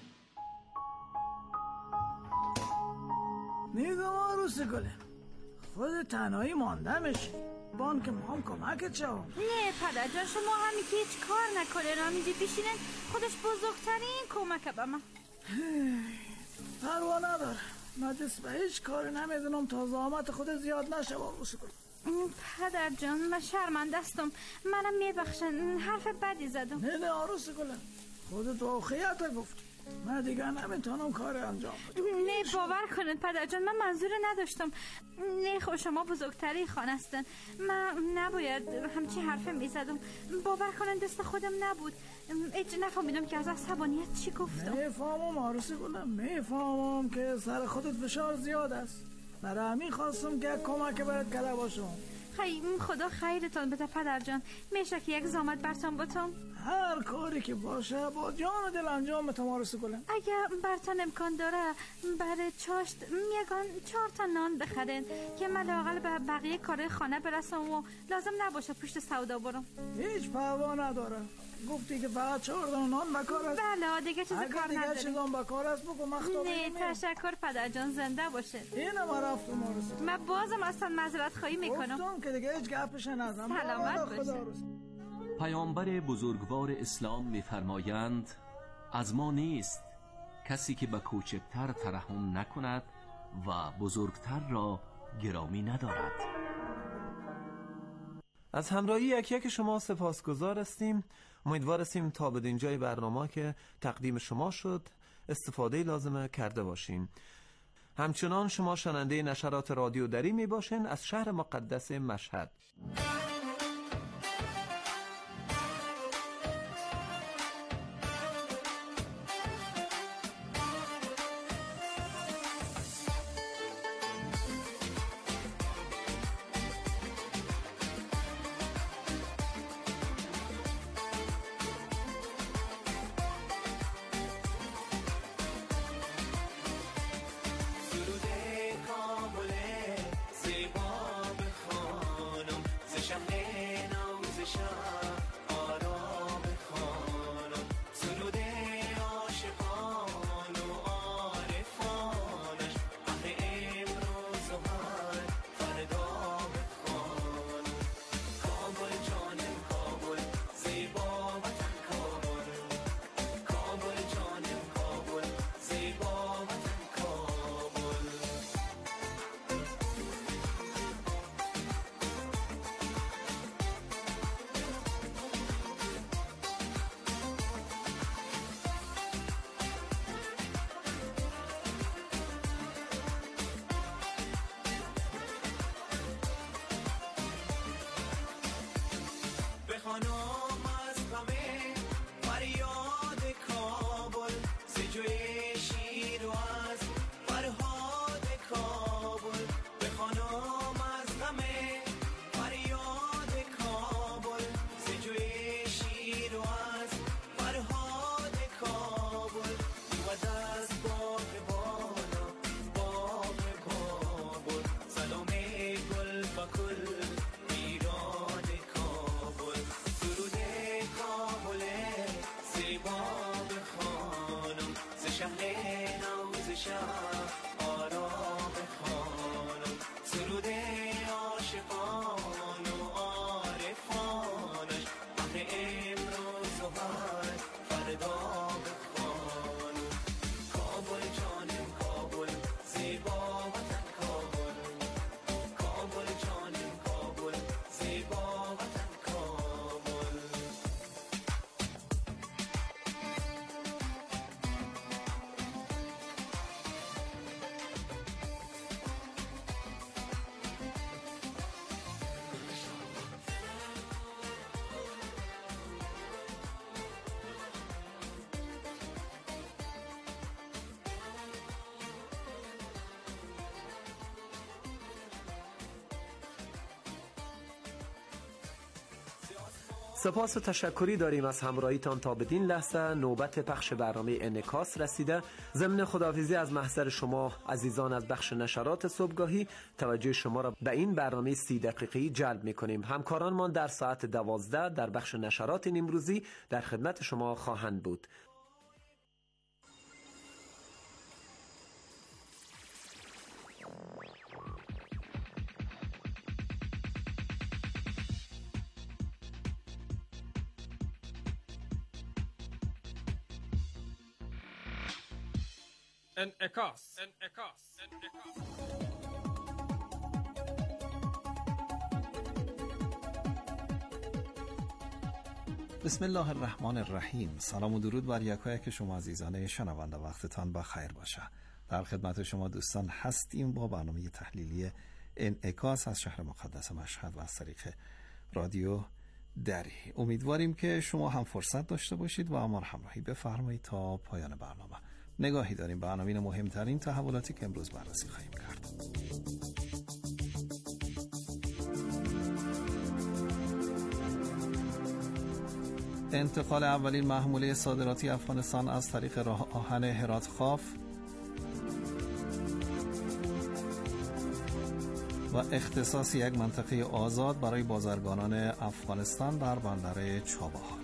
میگم آروس گله خود تنهایی مانده میشی. بان که ما هم کمکت شو. نه پدر جان، شما همین که هیچ کار نکنه همینجا بشینن، خودش بزرگترین کمک به من. پروا نداره، من دست به هیچ کاری نمیدونم تا زحمت خود زیاد نشه. باروس گلم پدر جان، من شرمنده استم، منم میبخشن، حرف بدی زدم. نه عروس گلم، خودت واقعیت گفتی، من دیگه نمیتونم کار انجام بدم. نه باور کنید پدر جان، من منظور نداشتم. نه خب شما بزرگتری خانه هستن، من نباید همچی حرفه میزدم. باور کنن دست خودم نبود، هیچ نفهمیدم که از عصبانیت چی گفتم. میفهمم عروسی گلم، میفهمم که سر خودت فشار زیاد است. برای همین خواستم که کمک برات کرده باشم. خدا خیرتان بده پدر جان، میشه که یک زحمت برتان بتم؟ هر کاری که باشه با جان و دل انجام میتم عروسی گلم. اگه برتان امکان داره برای چاشت میگن 4 تا نان بخرین که من لااقل به بقیه کار خانه برسم و لازم نباشه پشت سودا برم. هیچ پروا نداره، گفتی که فقط 4 تا نان بکار است. بله دیگه چیز کار نداری. اگه دیگه چیزام بکار است بگو مختار. نه تشکر پدر جان، زنده باشه. اینم رفتم عروسی. من بازم اصلا معذرت خواهی میکنم. گفتم که دیگه هیچ گپش نزن. سلامت باشه. پیامبر بزرگوار اسلام می‌فرمایند از ما نیست کسی که به کوچکتر ترحم نکند و بزرگتر را گرامی ندارد. از همراهی یک یک شما سپاسگزار هستیم. امیدوار هستیم تا به اینجای برنامه که تقدیم شما شد استفاده لازمه کرده باشین. همچنان شما شنونده نشرات رادیو دری می باشین از شهر مقدس مشهد. سپاس و تشکری داریم از همراهیتان. تا بدین لحظه نوبت پخش برنامه انعکاس رسیده. ضمن خداحافظی از محضر شما عزیزان از بخش نشرات صبحگاهی توجه شما را به این برنامه 30 دقیقه‌ای جلب می‌کنیم. همکارانمان در ساعت 12 در بخش نشرات نیمروزی در خدمت شما خواهند بود. انعکاس. بسم الله الرحمن الرحیم. سلام و درود بر یکایک شما عزیزان شنونده، وقتتان بخیر باشه. در خدمت شما دوستان هستیم با برنامه تحلیلی انعکاس از شهر مقدس مشهد و از طریق رادیو دری. امیدواریم که شما هم فرصت داشته باشید و ما را همراهی بفرمایید تا پایان برنامه. نگاهی داریم به عناوین مهمترین تحولاتی که امروز بررسی خواهیم کرد. انتقال اولین محموله صادراتی افغانستان از طریق راه آهن هرات خوف و اختصاص یک منطقه آزاد برای بازرگانان افغانستان در بندر چابهار.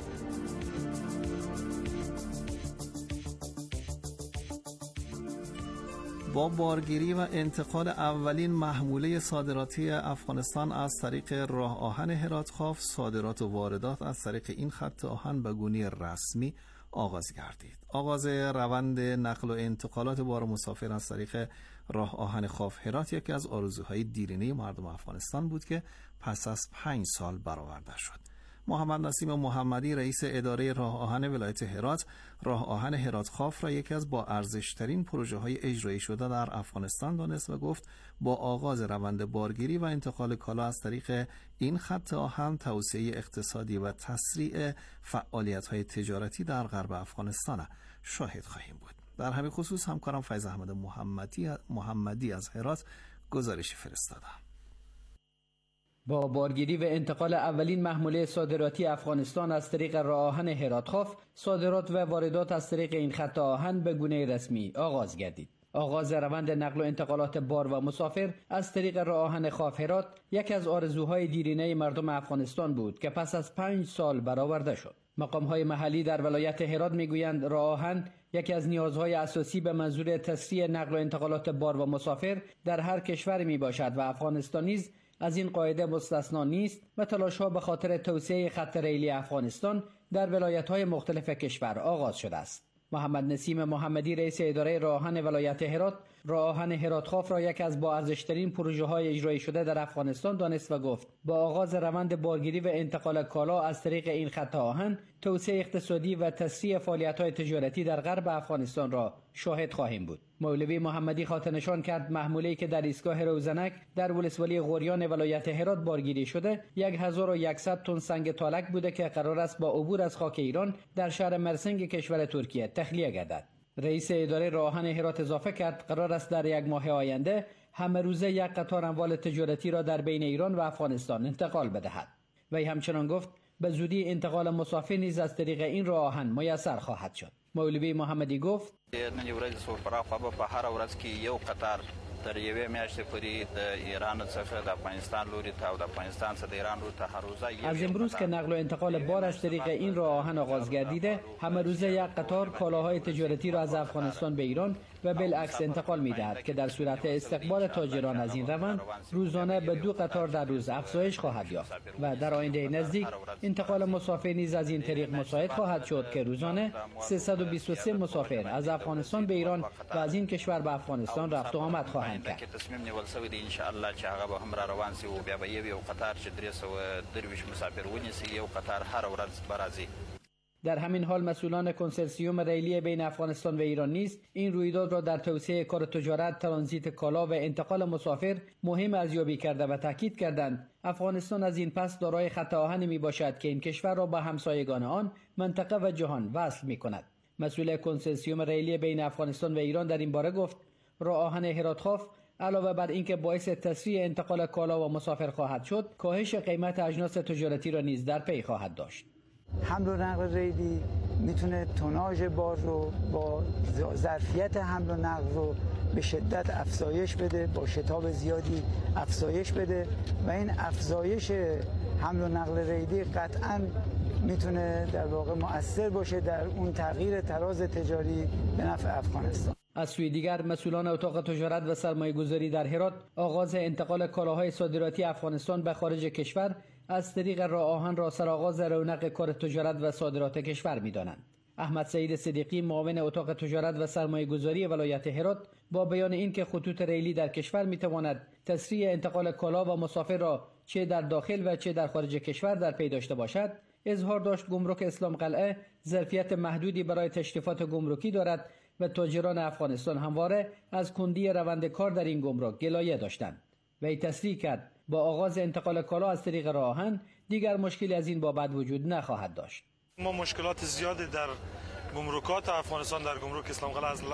با بارگیری و انتقال اولین محموله صادراتی افغانستان از طریق راه آهن هرات خوف، صادرات و واردات از طریق این خط آهن به گونه رسمی آغاز گردید. آغاز روند نقل و انتقالات بار مسافر از طریق راه آهن خوف هرات یکی از آرزوهای دیرینه مردم افغانستان بود که پس از 5 سال برآورده شد. محمد نسیم محمدی رئیس اداره راه آهن ولایت هرات، راه آهن هرات خوف را یکی از با ارزش‌ترین پروژه‌های اجرایی شده در افغانستان دانست و گفت با آغاز روند بارگیری و انتقال کالا از طریق این خط آهن، توسعه اقتصادی و تسریع فعالیت‌های تجارتی در غرب افغانستان شاهد خواهیم بود. در همین خصوص همکارم فیض احمد محمدی از هرات گزارشی فرستاده. با بارگیری و انتقال اولین محموله صادراتی افغانستان از طریق راه آهن هرات خوف، صادرات و واردات از طریق این خط آهن به گونه رسمی آغاز گردید. آغاز روند نقل و انتقالات بار و مسافر از طریق راه آهن خوف هرات یکی از آرزوهای دیرینه مردم افغانستان بود که پس از 5 سال برآورده شد. مقام‌های محلی در ولایت هرات میگویند راه آهن یکی از نیازهای اساسی به منظور تسریع نقل و انتقالات بار و مسافر در هر کشور می باشد و افغانستان نیز از این قاعده مستثنا نیست و تلاش‌ها به خاطر توسعه خط ریلی افغانستان در ولایت‌های مختلف کشور آغاز شده است. محمد نسیم محمدی رئیس اداره راه آهن ولایت هرات، راه آهن هرات خوف را یکی از با ارزش‌ترین پروژه‌های اجرایی شده در افغانستان دانست و گفت با آغاز روند بارگیری و انتقال کالا از طریق این خط آهن، توسعه اقتصادی و تسریع فعالیت‌های تجارتی در غرب افغانستان را شاهد خواهیم بود. مولوی محمدی خاطر نشان کرد محموله‌ای که در ایستگاه روزنک در ولسوالی غوریان ولایت هرات بارگیری شده 1100 تن سنگ تالک بوده که قرار است با عبور از خاک ایران در شهر مرسنگ کشور ترکیه تخلیه گردد. رئیس اداره راه آهن هرات اضافه کرد قرار است در 1 ماه آینده همه روزه 1 قطار اموال تجارتی را در بین ایران و افغانستان انتقال بدهد. وی همچنان گفت به زودی انتقال مسافر نیز از طریق این راه آهن میسر خواهد شد. مولوی محمدی گفت نن ورځ سفرا خو په هر ورځ کې یو قطار تر یوې میاشتې پورې د ایران څخه د افغانستان لوري ته او د افغانستان څخه د ایران لوري ته هر روزه از امروز که نقل و انتقال بار از طریق این راه آهن آغاز گردیده، همه روزه 1 قطار کالاهای تجارتی را از افغانستان به ایران و بالعکس انتقال می‌دهد که در صورت استقبال تاجران از این روند روزانه به 2 قطار در روز افزایش خواهد یافت و در آینده نزدیک انتقال مسافر نیز از این طریق مساعد خواهد شد که روزانه 323 مسافر از افغانستان به ایران و از این کشور به افغانستان رفت و آمد خواهند کرد. تصمیم نیول شوی دی ان شاء الله چې هغه به هم را روان شي او بیا به یو قطار چې 323 مسافر ونیسي یو قطار هر ورځ برازي. در همین حال مسئولان کنسرسیوم ریلی بین افغانستان و ایران نیز این رویداد را در توسعه کار تجارت، ترانزیت کالا و انتقال مسافر مهم ارزیابی کرده و تاکید کردند افغانستان از این پس دارای خط آهنی می باشد که این کشور را به همسایگان آن، منطقه و جهان وصل می کند. مسئول کنسرسیوم ریلی بین افغانستان و ایران در این باره گفت راه آهن هرات خوف علاوه بر اینکه باعث تسریع انتقال کالا و مسافر خواهد شد، کاهش قیمت اجناس تجارتی را نیز در پی خواهد داشت. حمل و نقل ریلی میتونه توناژ بار رو با ظرفیت حمل و نقل رو به شدت افزایش بده، با شتاب زیادی افزایش بده و این افزایش حمل و نقل ریلی قطعاً میتونه در واقع مؤثر باشه در اون تغییر تراز تجاری به نفع افغانستان. از سوی دیگر مسئولان اتاق تجارت و سرمایه‌گذاری در هرات آغاز انتقال کالاهای صادراتی افغانستان به خارج کشور از طریق راه آهن را سرآغاز رونق کار تجارت و صادرات کشور می‌دانند. احمد سعید صدیقی معاون اتاق تجارت و سرمایه گذاری ولایت هرات با بیان این که خطوط ریلی در کشور میتواند تسریع انتقال کالا و مسافر را چه در داخل و چه در خارج کشور در پی داشته باشد، اظهار داشت گمرک اسلام قلعه ظرفیت محدودی برای تشریفات گمرکی دارد و تاجران افغانستان همواره از کندی روند کار در این گمرک گلایه داشتند. وی تصریح کرد با آغاز انتقال کالا از طریق راه آهن دیگر مشکلی از این بابت وجود نخواهد داشت. ما مشکلات زیادی در گمرکات افغانستان در گمرک اسلام قلعه از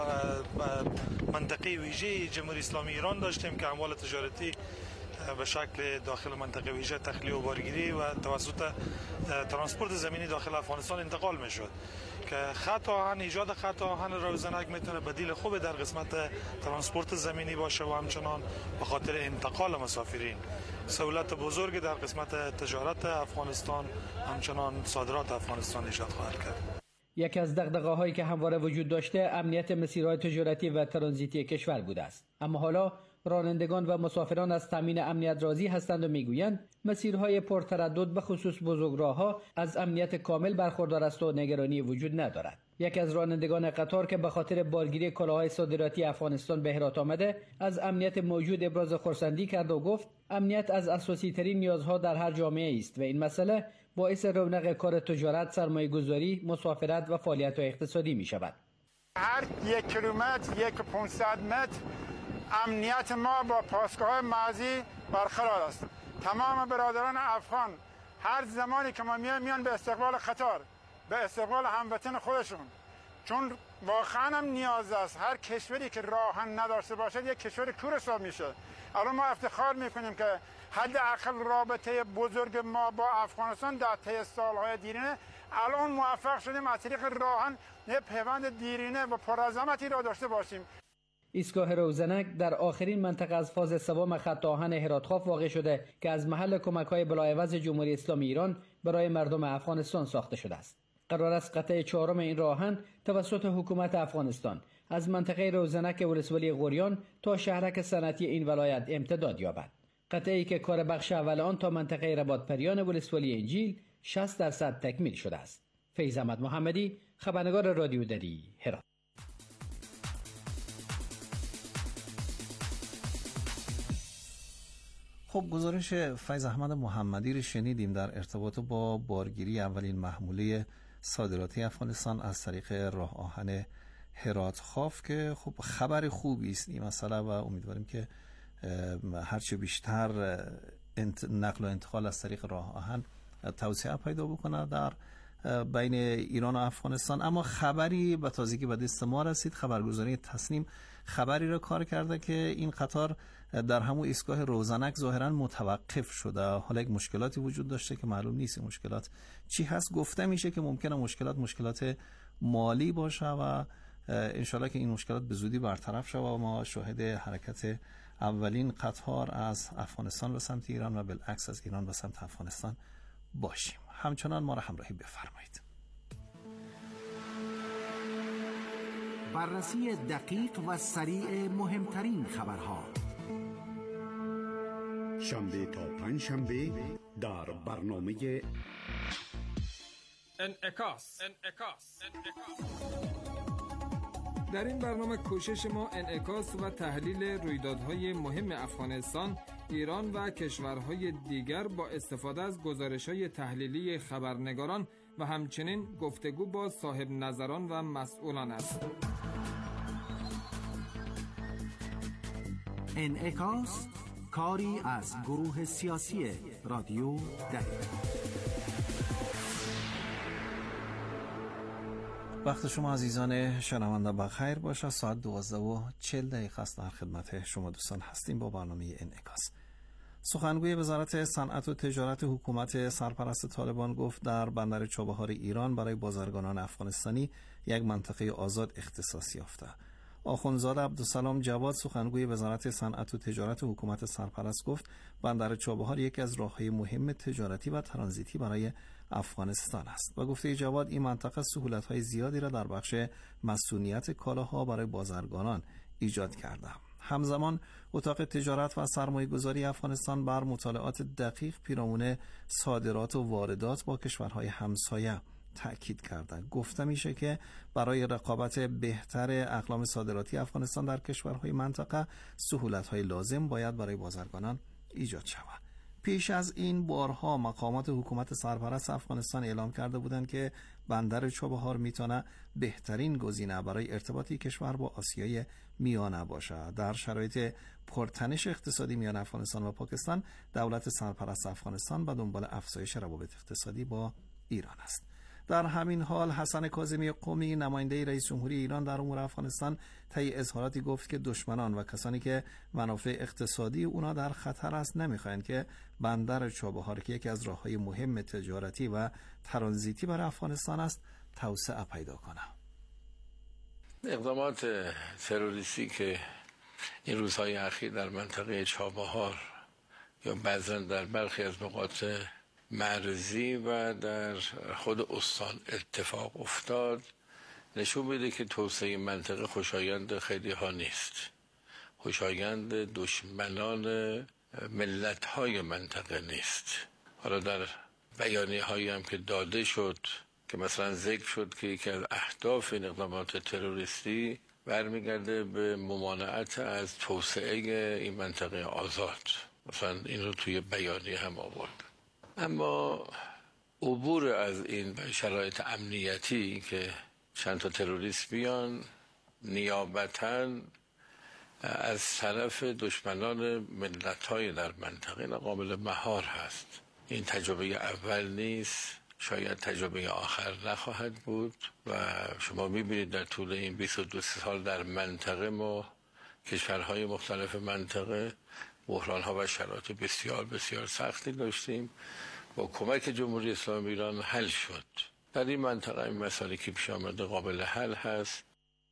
منطقه ویژه جمهوری اسلامی ایران داشتیم که اموال تجارتی به شکل داخل منطقه ویژه تخلیه و بارگیری و توسط ترانسپورت زمینی داخل افغانستان انتقال میشد که خط آهن، ایجاد خط آهن روزنک میتونه بدیل خوب در قسمت ترانسپورت زمینی باشه و همچنان به خاطر انتقال مسافرین سهولت بزرگی در قسمت تجارت افغانستان همچنان صادرات افغانستان ایجاد خواهد کرد. یکی از دغدغه‌هایی که همواره وجود داشته امنیت مسیرهای تجارتی و ترانزیتی کشور بوده است، اما حالا رانندگان و مسافران از تامین امنیت راضی هستند و میگویند مسیرهای پرتردد به خصوص بزرگراه‌ها از امنیت کامل برخوردار است و نگرانی وجود ندارد. یکی از رانندگان قطار که به خاطر بارگیری کالاهای صادراتی افغانستان به هرات آمده از امنیت موجود ابراز خرسندی کرد و گفت امنیت از اساسی ترین نیازها در هر جامعه است و این مسئله باعث رونق کار تجارت، سرمایه گذاری، مسافرت و فعالیت اقتصادی می شود. هر 1 کیلومتر 1.5 متر امنیت ما با پاسگاه مرزی برقرار است. تمام برادران افغان هر زمانی که ما میان به استقبال قطار، به استقبال هموطن خودشون، چون واقعا هم نیاز است. هر کشوری که راهن نداشته باشد یک کشور کور حساب میشه. الان ما افتخار میکنیم که حداقل رابطه بزرگ ما با افغانستان در طی سالهای دیرینه الان موفق شدیم از طریق راهن یه پیوند دیرینه و پرعظمتی را داشته باشیم. ایستگاه روزنک در آخرین منطقه از فاز سوم خط آهن هراتخاف واقع شده که از محل کمک‌های بلاعوض جمهوری اسلامی ایران برای مردم افغانستان ساخته شده است. قرار است قطعه 4 این راه آهن توسط حکومت افغانستان از منطقه روزنک ولسوالی غوریان تا شهرک صنعتی این ولایت امتداد یابد. قطعه‌ای که کار بخش اول آن تا منطقه رباط‌پریان ولسوالی انجیل 60% تکمیل شده است. فیض احمد محمدی، خبرنگار رادیو دری، هرات. خب گزارش فیض احمد محمدی رو شنیدیم در ارتباط با بارگیری اولین محموله صادراتی افغانستان از طریق راه آهن هراتخاف که خب خبر خوبی است این مسئله و امیدواریم که هرچه بیشتر نقل و انتقال از طریق راه آهن توسعه پیدا بکنه در بین ایران و افغانستان. اما خبری به تازگی به دست ما رسید، خبرگزاری تصنیم خبری را کار کرده که این قطار در همون ایستگاه روزنک ظاهرا متوقف شده. حالا یک مشکلاتی وجود داشته که معلوم نیست مشکلات چی هست. گفته میشه که ممکنه مشکلات مالی باشه و انشالله که این مشکلات به زودی برطرف شود و ما شاهد حرکت اولین قطار از افغانستان به سمت ایران و بالعکس از ایران به سمت افغانستان باشیم. همچنان ما را همراهی بفرمایید. بررسی دقیق و سریع مهمترین خبرها شنبه تا پنجشنبه در برنامه انعکاس. در این برنامه کوشش ما انعکاس و تحلیل رویدادهای مهم افغانستان، ایران و کشورهای دیگر با استفاده از گزارش‌های تحلیلی خبرنگاران و همچنین گفتگو با صاحب نظران و مسئولان است. انعکاس کاری از گروه سیاسی رادیو دری. وقت شما عزیزان شنونده بخیر باشه. ساعت 12:40 است. در خدمت شما دوستان هستیم با برنامه انعکاس. سخنگوی وزارت صنعت و تجارت حکومت سرپرست طالبان گفت در بندر چابهار ایران برای بازرگانان افغانستانی یک منطقه آزاد اختصاص یافته. آخوندزاده عبدالسلام جواد سخنگوی وزارت صنعت و تجارت حکومت سرپرست گفت بندر چابهار یکی از راههای مهم تجارتی و ترانزیتی برای افغانستان است و گفته جواد این منطقه سهولت‌های زیادی را در بخش مصونیت کالاها برای بازرگانان ایجاد کرده. همزمان اتاق تجارت و سرمایه گذاری افغانستان بر مطالعات دقیق پیرامون صادرات و واردات با کشورهای همسایه تأکید کردند. گفته میشه که برای رقابت بهتر اقلام صادراتی افغانستان در کشورهای منطقه سهولت‌های لازم باید برای بازرگانان ایجاد شود. پیش از این بارها مقامات حکومت سرپرست افغانستان اعلام کرده بودند که بندر چابهار میتونه بهترین گزینه برای ارتباط کشور با آسیای میانه باشد. در شرایط پرتنش اقتصادی میان افغانستان و پاکستان، دولت سرپرست افغانستان به دنبال افزایش روابط اقتصادی با ایران است. در همین حال حسن کاظمی قمی، نماینده رئیس جمهوری ایران در امور افغانستان، طی اظهاراتی گفت که دشمنان و کسانی که منافع اقتصادی اونا در خطر است نمیخواهند که بندر چابهار که یکی از راههای مهم تجارتی و ترانزیتی برای افغانستان است توسعه پیدا کنه. اقدامات تروریستی که این روزهای اخیر در منطقه چابهار یا بعضا در برخی از نقاط مرزی و در خود استان اتفاق افتاد نشون میده که توسعه منطقه خوشایند خیلی ها نیست، خوشایند دشمنان ملت های منطقه نیست. حالا در بیانیه هایی هم که داده شد که مثلا ذکر شد که یکی از اهداف این اقدامات تروریستی برمیگرده به ممانعت از توسعه این منطقه آزاد، مثلا این رو توی بیانیه هم آورد. اما عبور از این شرایط امنیتی که چند تا تروریست بیان نیابتاً از طرف دشمنان ملت‌های در منطقه قابل مهار هست. این تجربه اول نیست، شاید تجربه آخر نخواهد بود و شما می‌بینید در طول این 22 سال در منطقه ما کشورهای مختلف منطقه بحران‌ها و شرایط بسیار بسیار سختی داشتیم، با کمک جمهوری اسلامی ایران حل شد. در این منطقه این مسائلی که پیش آمده قابل حل هست.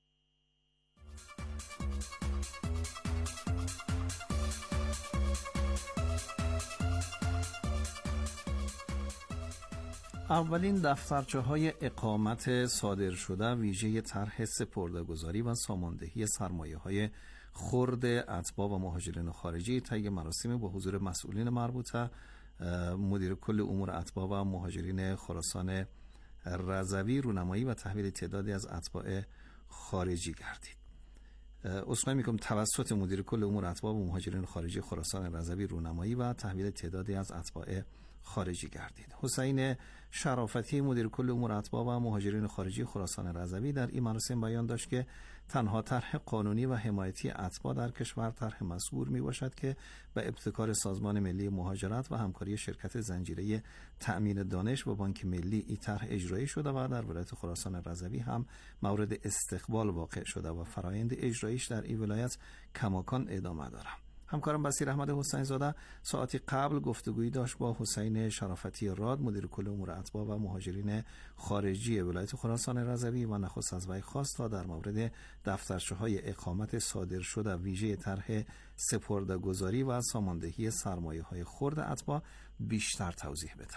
اولین دفترچه‌های اقامت صادر شده ویژه طرح سپرده‌گذاری و ساماندهی سرمایه‌های خرد اتباع و مهاجرین خارجی طی مراسم با حضور مسئولین مربوطه مدیر کل امور اتباع و مهاجرین خراسان رضوی رونمایی و تحویل تعدادی از اتباع خارجی گردید. عذرخواهی می‌کنم، توسط مدیر کل امور اتباع و مهاجرین خارجی خراسان رضوی رونمایی و تحویل تعدادی از اتباع خارجی گردید. حسین شرافتی مدیر کل امور اتباع و مهاجرین خارجی خراسان رضوی در این مراسم بیان داشت که تنها طرح قانونی و حمایتی اتباع در کشور طرح مذکور می باشد که به ابتکار سازمان ملی مهاجرت و همکاری شرکت زنجیره تأمین دانش و بانک ملی این طرح اجرایی شده و در ولایت خراسان رضوی هم مورد استقبال واقع شده و فرایند اجرایش در این ولایت کماکان ادامه دارد. همکارم بصیر احمد حسین زاده ساعتی قبل گفتگویی داشت با حسین شرافتی راد مدیر کل امور اتباع و مهاجرین خارجی ولایت خراسان رضوی و نخست از وی خواست تا در مورد دفترچه‌های اقامت صادر شده ویژه طرح سپرده‌گذاری و ساماندهی سرمایه‌های خرد اتباع بیشتر توضیح بده.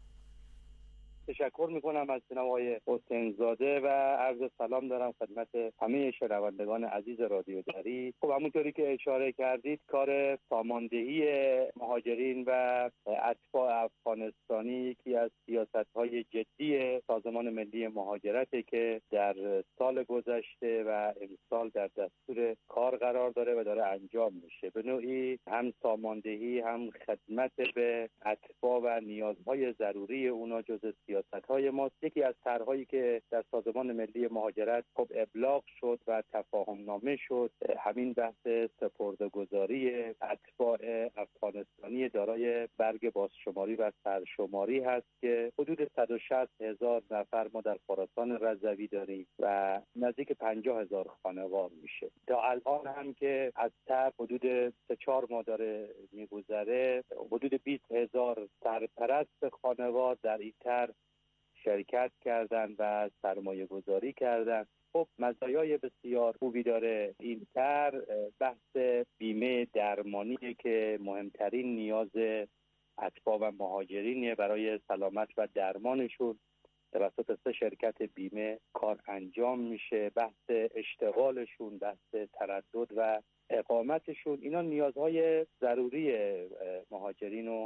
تشکر میکنم از جناب آقای حسین زاده و عرض سلام دارم خدمت همه شنوندگان عزیز رادیو دری. خب همونطوری که اشاره کردید کار ساماندهی مهاجرین و اتباع افغانستانی یکی از سیاست‌های جدی سازمان ملی مهاجرت که در سال گذشته و امسال در دستور کار قرار داره و داره انجام میشه. به نوعی هم ساماندهی هم خدمت به اتباع و نیازهای ضروری اونا جزء سیاست‌های ماست. یکی از طرح‌هایی که در سازمان ملی مهاجرت خب ابلاغ شد و تفاهم‌نامه شد همین بحث سپرده‌گذاری اتباع افغانستانی دارای برگ بازشماری و سرشماری هست که حدود 160,000 نفر ما در خراسان رضوی داریم و نزدیک 50,000 خانوار میشه. تا الان هم که از طرح حدود 3-4 ماه داره میگذره حدود 20,000 سرپرست خانوار در این طرح شرکت کردن و سرمایه گذاری کردن. خب مزایای بسیار خوبی داره این طرح. بحث بیمه درمانیه که مهمترین نیاز اتباع و مهاجرینه برای سلامت و درمانشون توسط 3 شرکت بیمه کار انجام میشه. بحث اشتغالشون، بحث تردد و اقامتشون، اینا نیازهای ضروری مهاجرین رو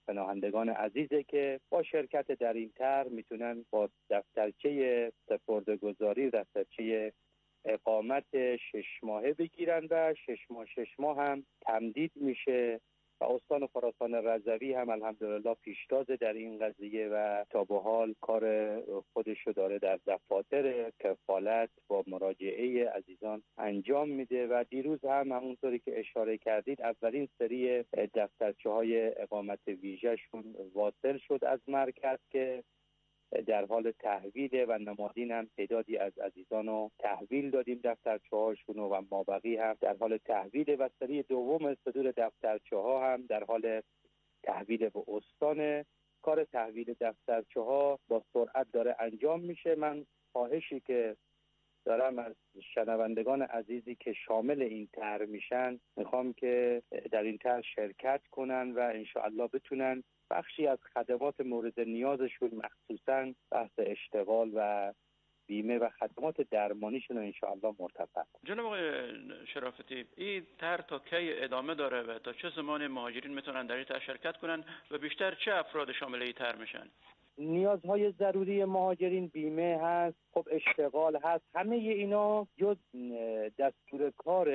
پناهندگان عزیزه که با شرکت در این طرح میتونن با دفترچه سپرده‌گذاری، دفترچه اقامت 6 ماهه بگیرن و 6 ماه هم تمدید میشه و استان خراسان رضوی هم الحمدلله پیشتاز در این قضیه و تا به حال کار خودشو داره در دفاتر کفالت با مراجعه عزیزان انجام میده و دیروز هم همونطوری که اشاره کردید اولین سری دفترچه‌های اقامت ویژه‌شون واصل شد از مرکز که در حال تحویل و نمادین هم تعدادی از عزیزان رو تحویل دادیم دفترچه‌هاشون و مابقی هم در حال تحویل و سری دوم صدور دفترچه‌ها هم در حال تحویل به استان. کار تحویل دفترچه‌ها با سرعت داره انجام میشه. من خواهشی که دارم از شنوندگان عزیزی که شامل این طرح میشن میخوام که در این طرح شرکت کنن و انشاءالله بتونن بخشی از خدمات مورد نیازشون مخصوصاً بحث اشتغال و بیمه و خدمات درمانیشون انشاءالله مرتفع. جناب آقای شرافتی، این طرح تا کی ادامه داره و تا چه زمان مهاجرین میتونن در این طرح شرکت کنن و بیشتر چه افراد شامل این طرح میشن؟ نیازهای ضروری مهاجرین بیمه هست، خب اشتغال هست، همه اینا جز دستور کار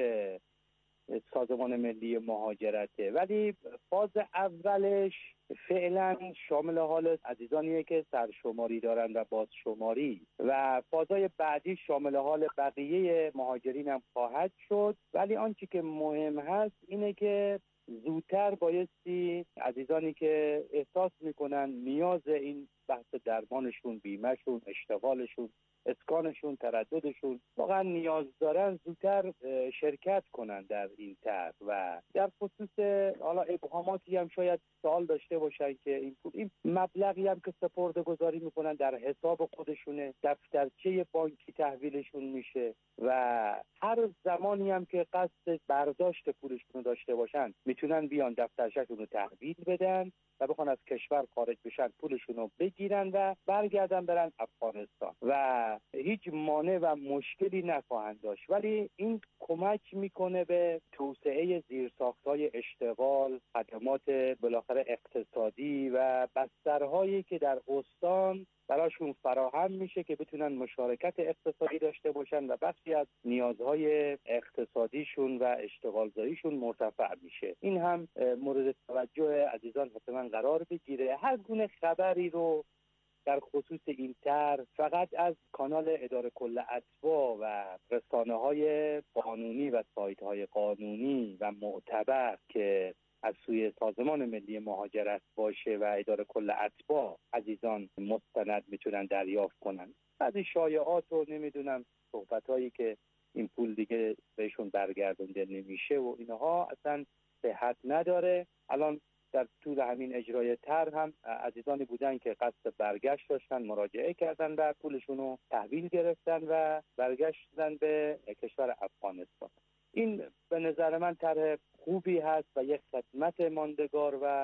سازمان ملی مهاجرته، ولی فاز اولش فعلا شامل حال عزیزانیه که سرشماری دارن و بازشماری و فازهای بعدی شامل حال بقیه مهاجرین هم خواهد شد. ولی آنچه که مهم هست اینه که زودتر بایستی عزیزانی که احساس میکنن نیاز این بحث درمانشون، بیمهشون، اشتغالشون، اسکانشون، ترددشون واقعا نیاز دارن زودتر شرکت کنن در این طرح. و در خصوص حالا ابهاماتی هم شاید سوال داشته باشن که این مبلغی هم که سپرده‌گذاری میکنن در حساب خودشونه، دفترچه بانکی تحویلشون میشه و هر زمانی هم که قصد برداشت پولشون داشته باشن میتونن بیان دفترچه‌شون رو تحویل بدن و بخوان از کشور خارج بشن پولشون رو بگیرن و برگردن برن افغانستان و هیچ مانع و مشکلی نخواهند داشت. ولی این کمک میکنه به توسعه زیرساخت‌های اشتغال، خدمات بالاخره اقتصادی و بسترهایی که در استان براشون فراهم میشه که بتونن مشارکت اقتصادی داشته باشن و بخشی از نیازهای اقتصادیشون و اشتغالزاییشون مرتفع میشه. این هم مورد توجه عزیزان حتما قرار بگیره. هر گونه خبری رو در خصوص این طرح فقط از کانال اداره کل اتباع و رسانه‌های قانونی و سایت‌های قانونی و معتبر که از سوی سازمان ملی مهاجرت باشه و اداره کل اتباع عزیزان مستند میتونن دریافت کنن. بعضی شایعات رو نمیدونم، صحبت‌هایی که این پول دیگه بهشون برگردونده نمیشه و اینها اصلا صحت نداره. الان در طول همین اجرای طرح هم عزیزانی بودن که قصد برگشت داشتن، مراجعه کردن و پولشون رو تحویل گرفتن و برگشتن به کشور افغانستان. این به نظر من طرح خوبی هست و یک خدمت ماندگار و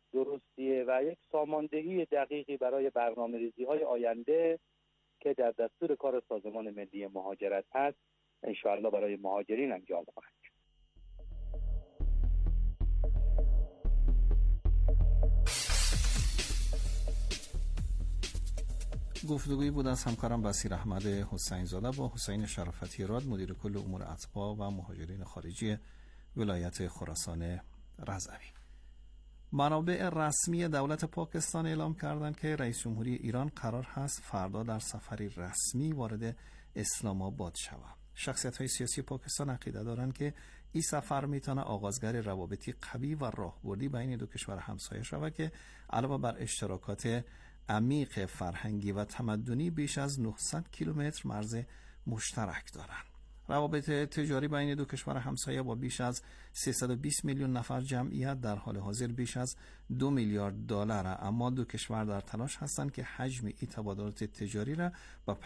درستیه و یک ساماندهی دقیقی برای برنامه‌ریزی‌های آینده که در دستور کار سازمان ملی مهاجرت هست انشاءالله برای مهاجرین انجام خواهد شد. گفتگویی بود از همکارم بصیر احمد حسین زاده با حسین شرافتی راد، مدیر کل امور اتباع و مهاجرین خارجی ولایت خراسان رضوی. منابع رسمی دولت پاکستان اعلام کردند که رئیس جمهوری ایران قرار هست فردا در سفری رسمی وارد اسلام آباد شود. شخصیت‌های سیاسی پاکستان عقیده دارند که این سفر میتونه آغازگر روابطی قوی و راهبردی بین دو کشور همسایه شود که علاوه بر اشتراکات عمیق فرهنگی و تمدنی بیش از 900 کیلومتر مرز مشترک دارند. روابط تجاری بین دو کشور همسایه با بیش از 320 میلیون نفر جمعیت در حال حاضر بیش از 2 میلیارد دلار، اما دو کشور در تلاش هستند که حجم این تبادلات تجاری را به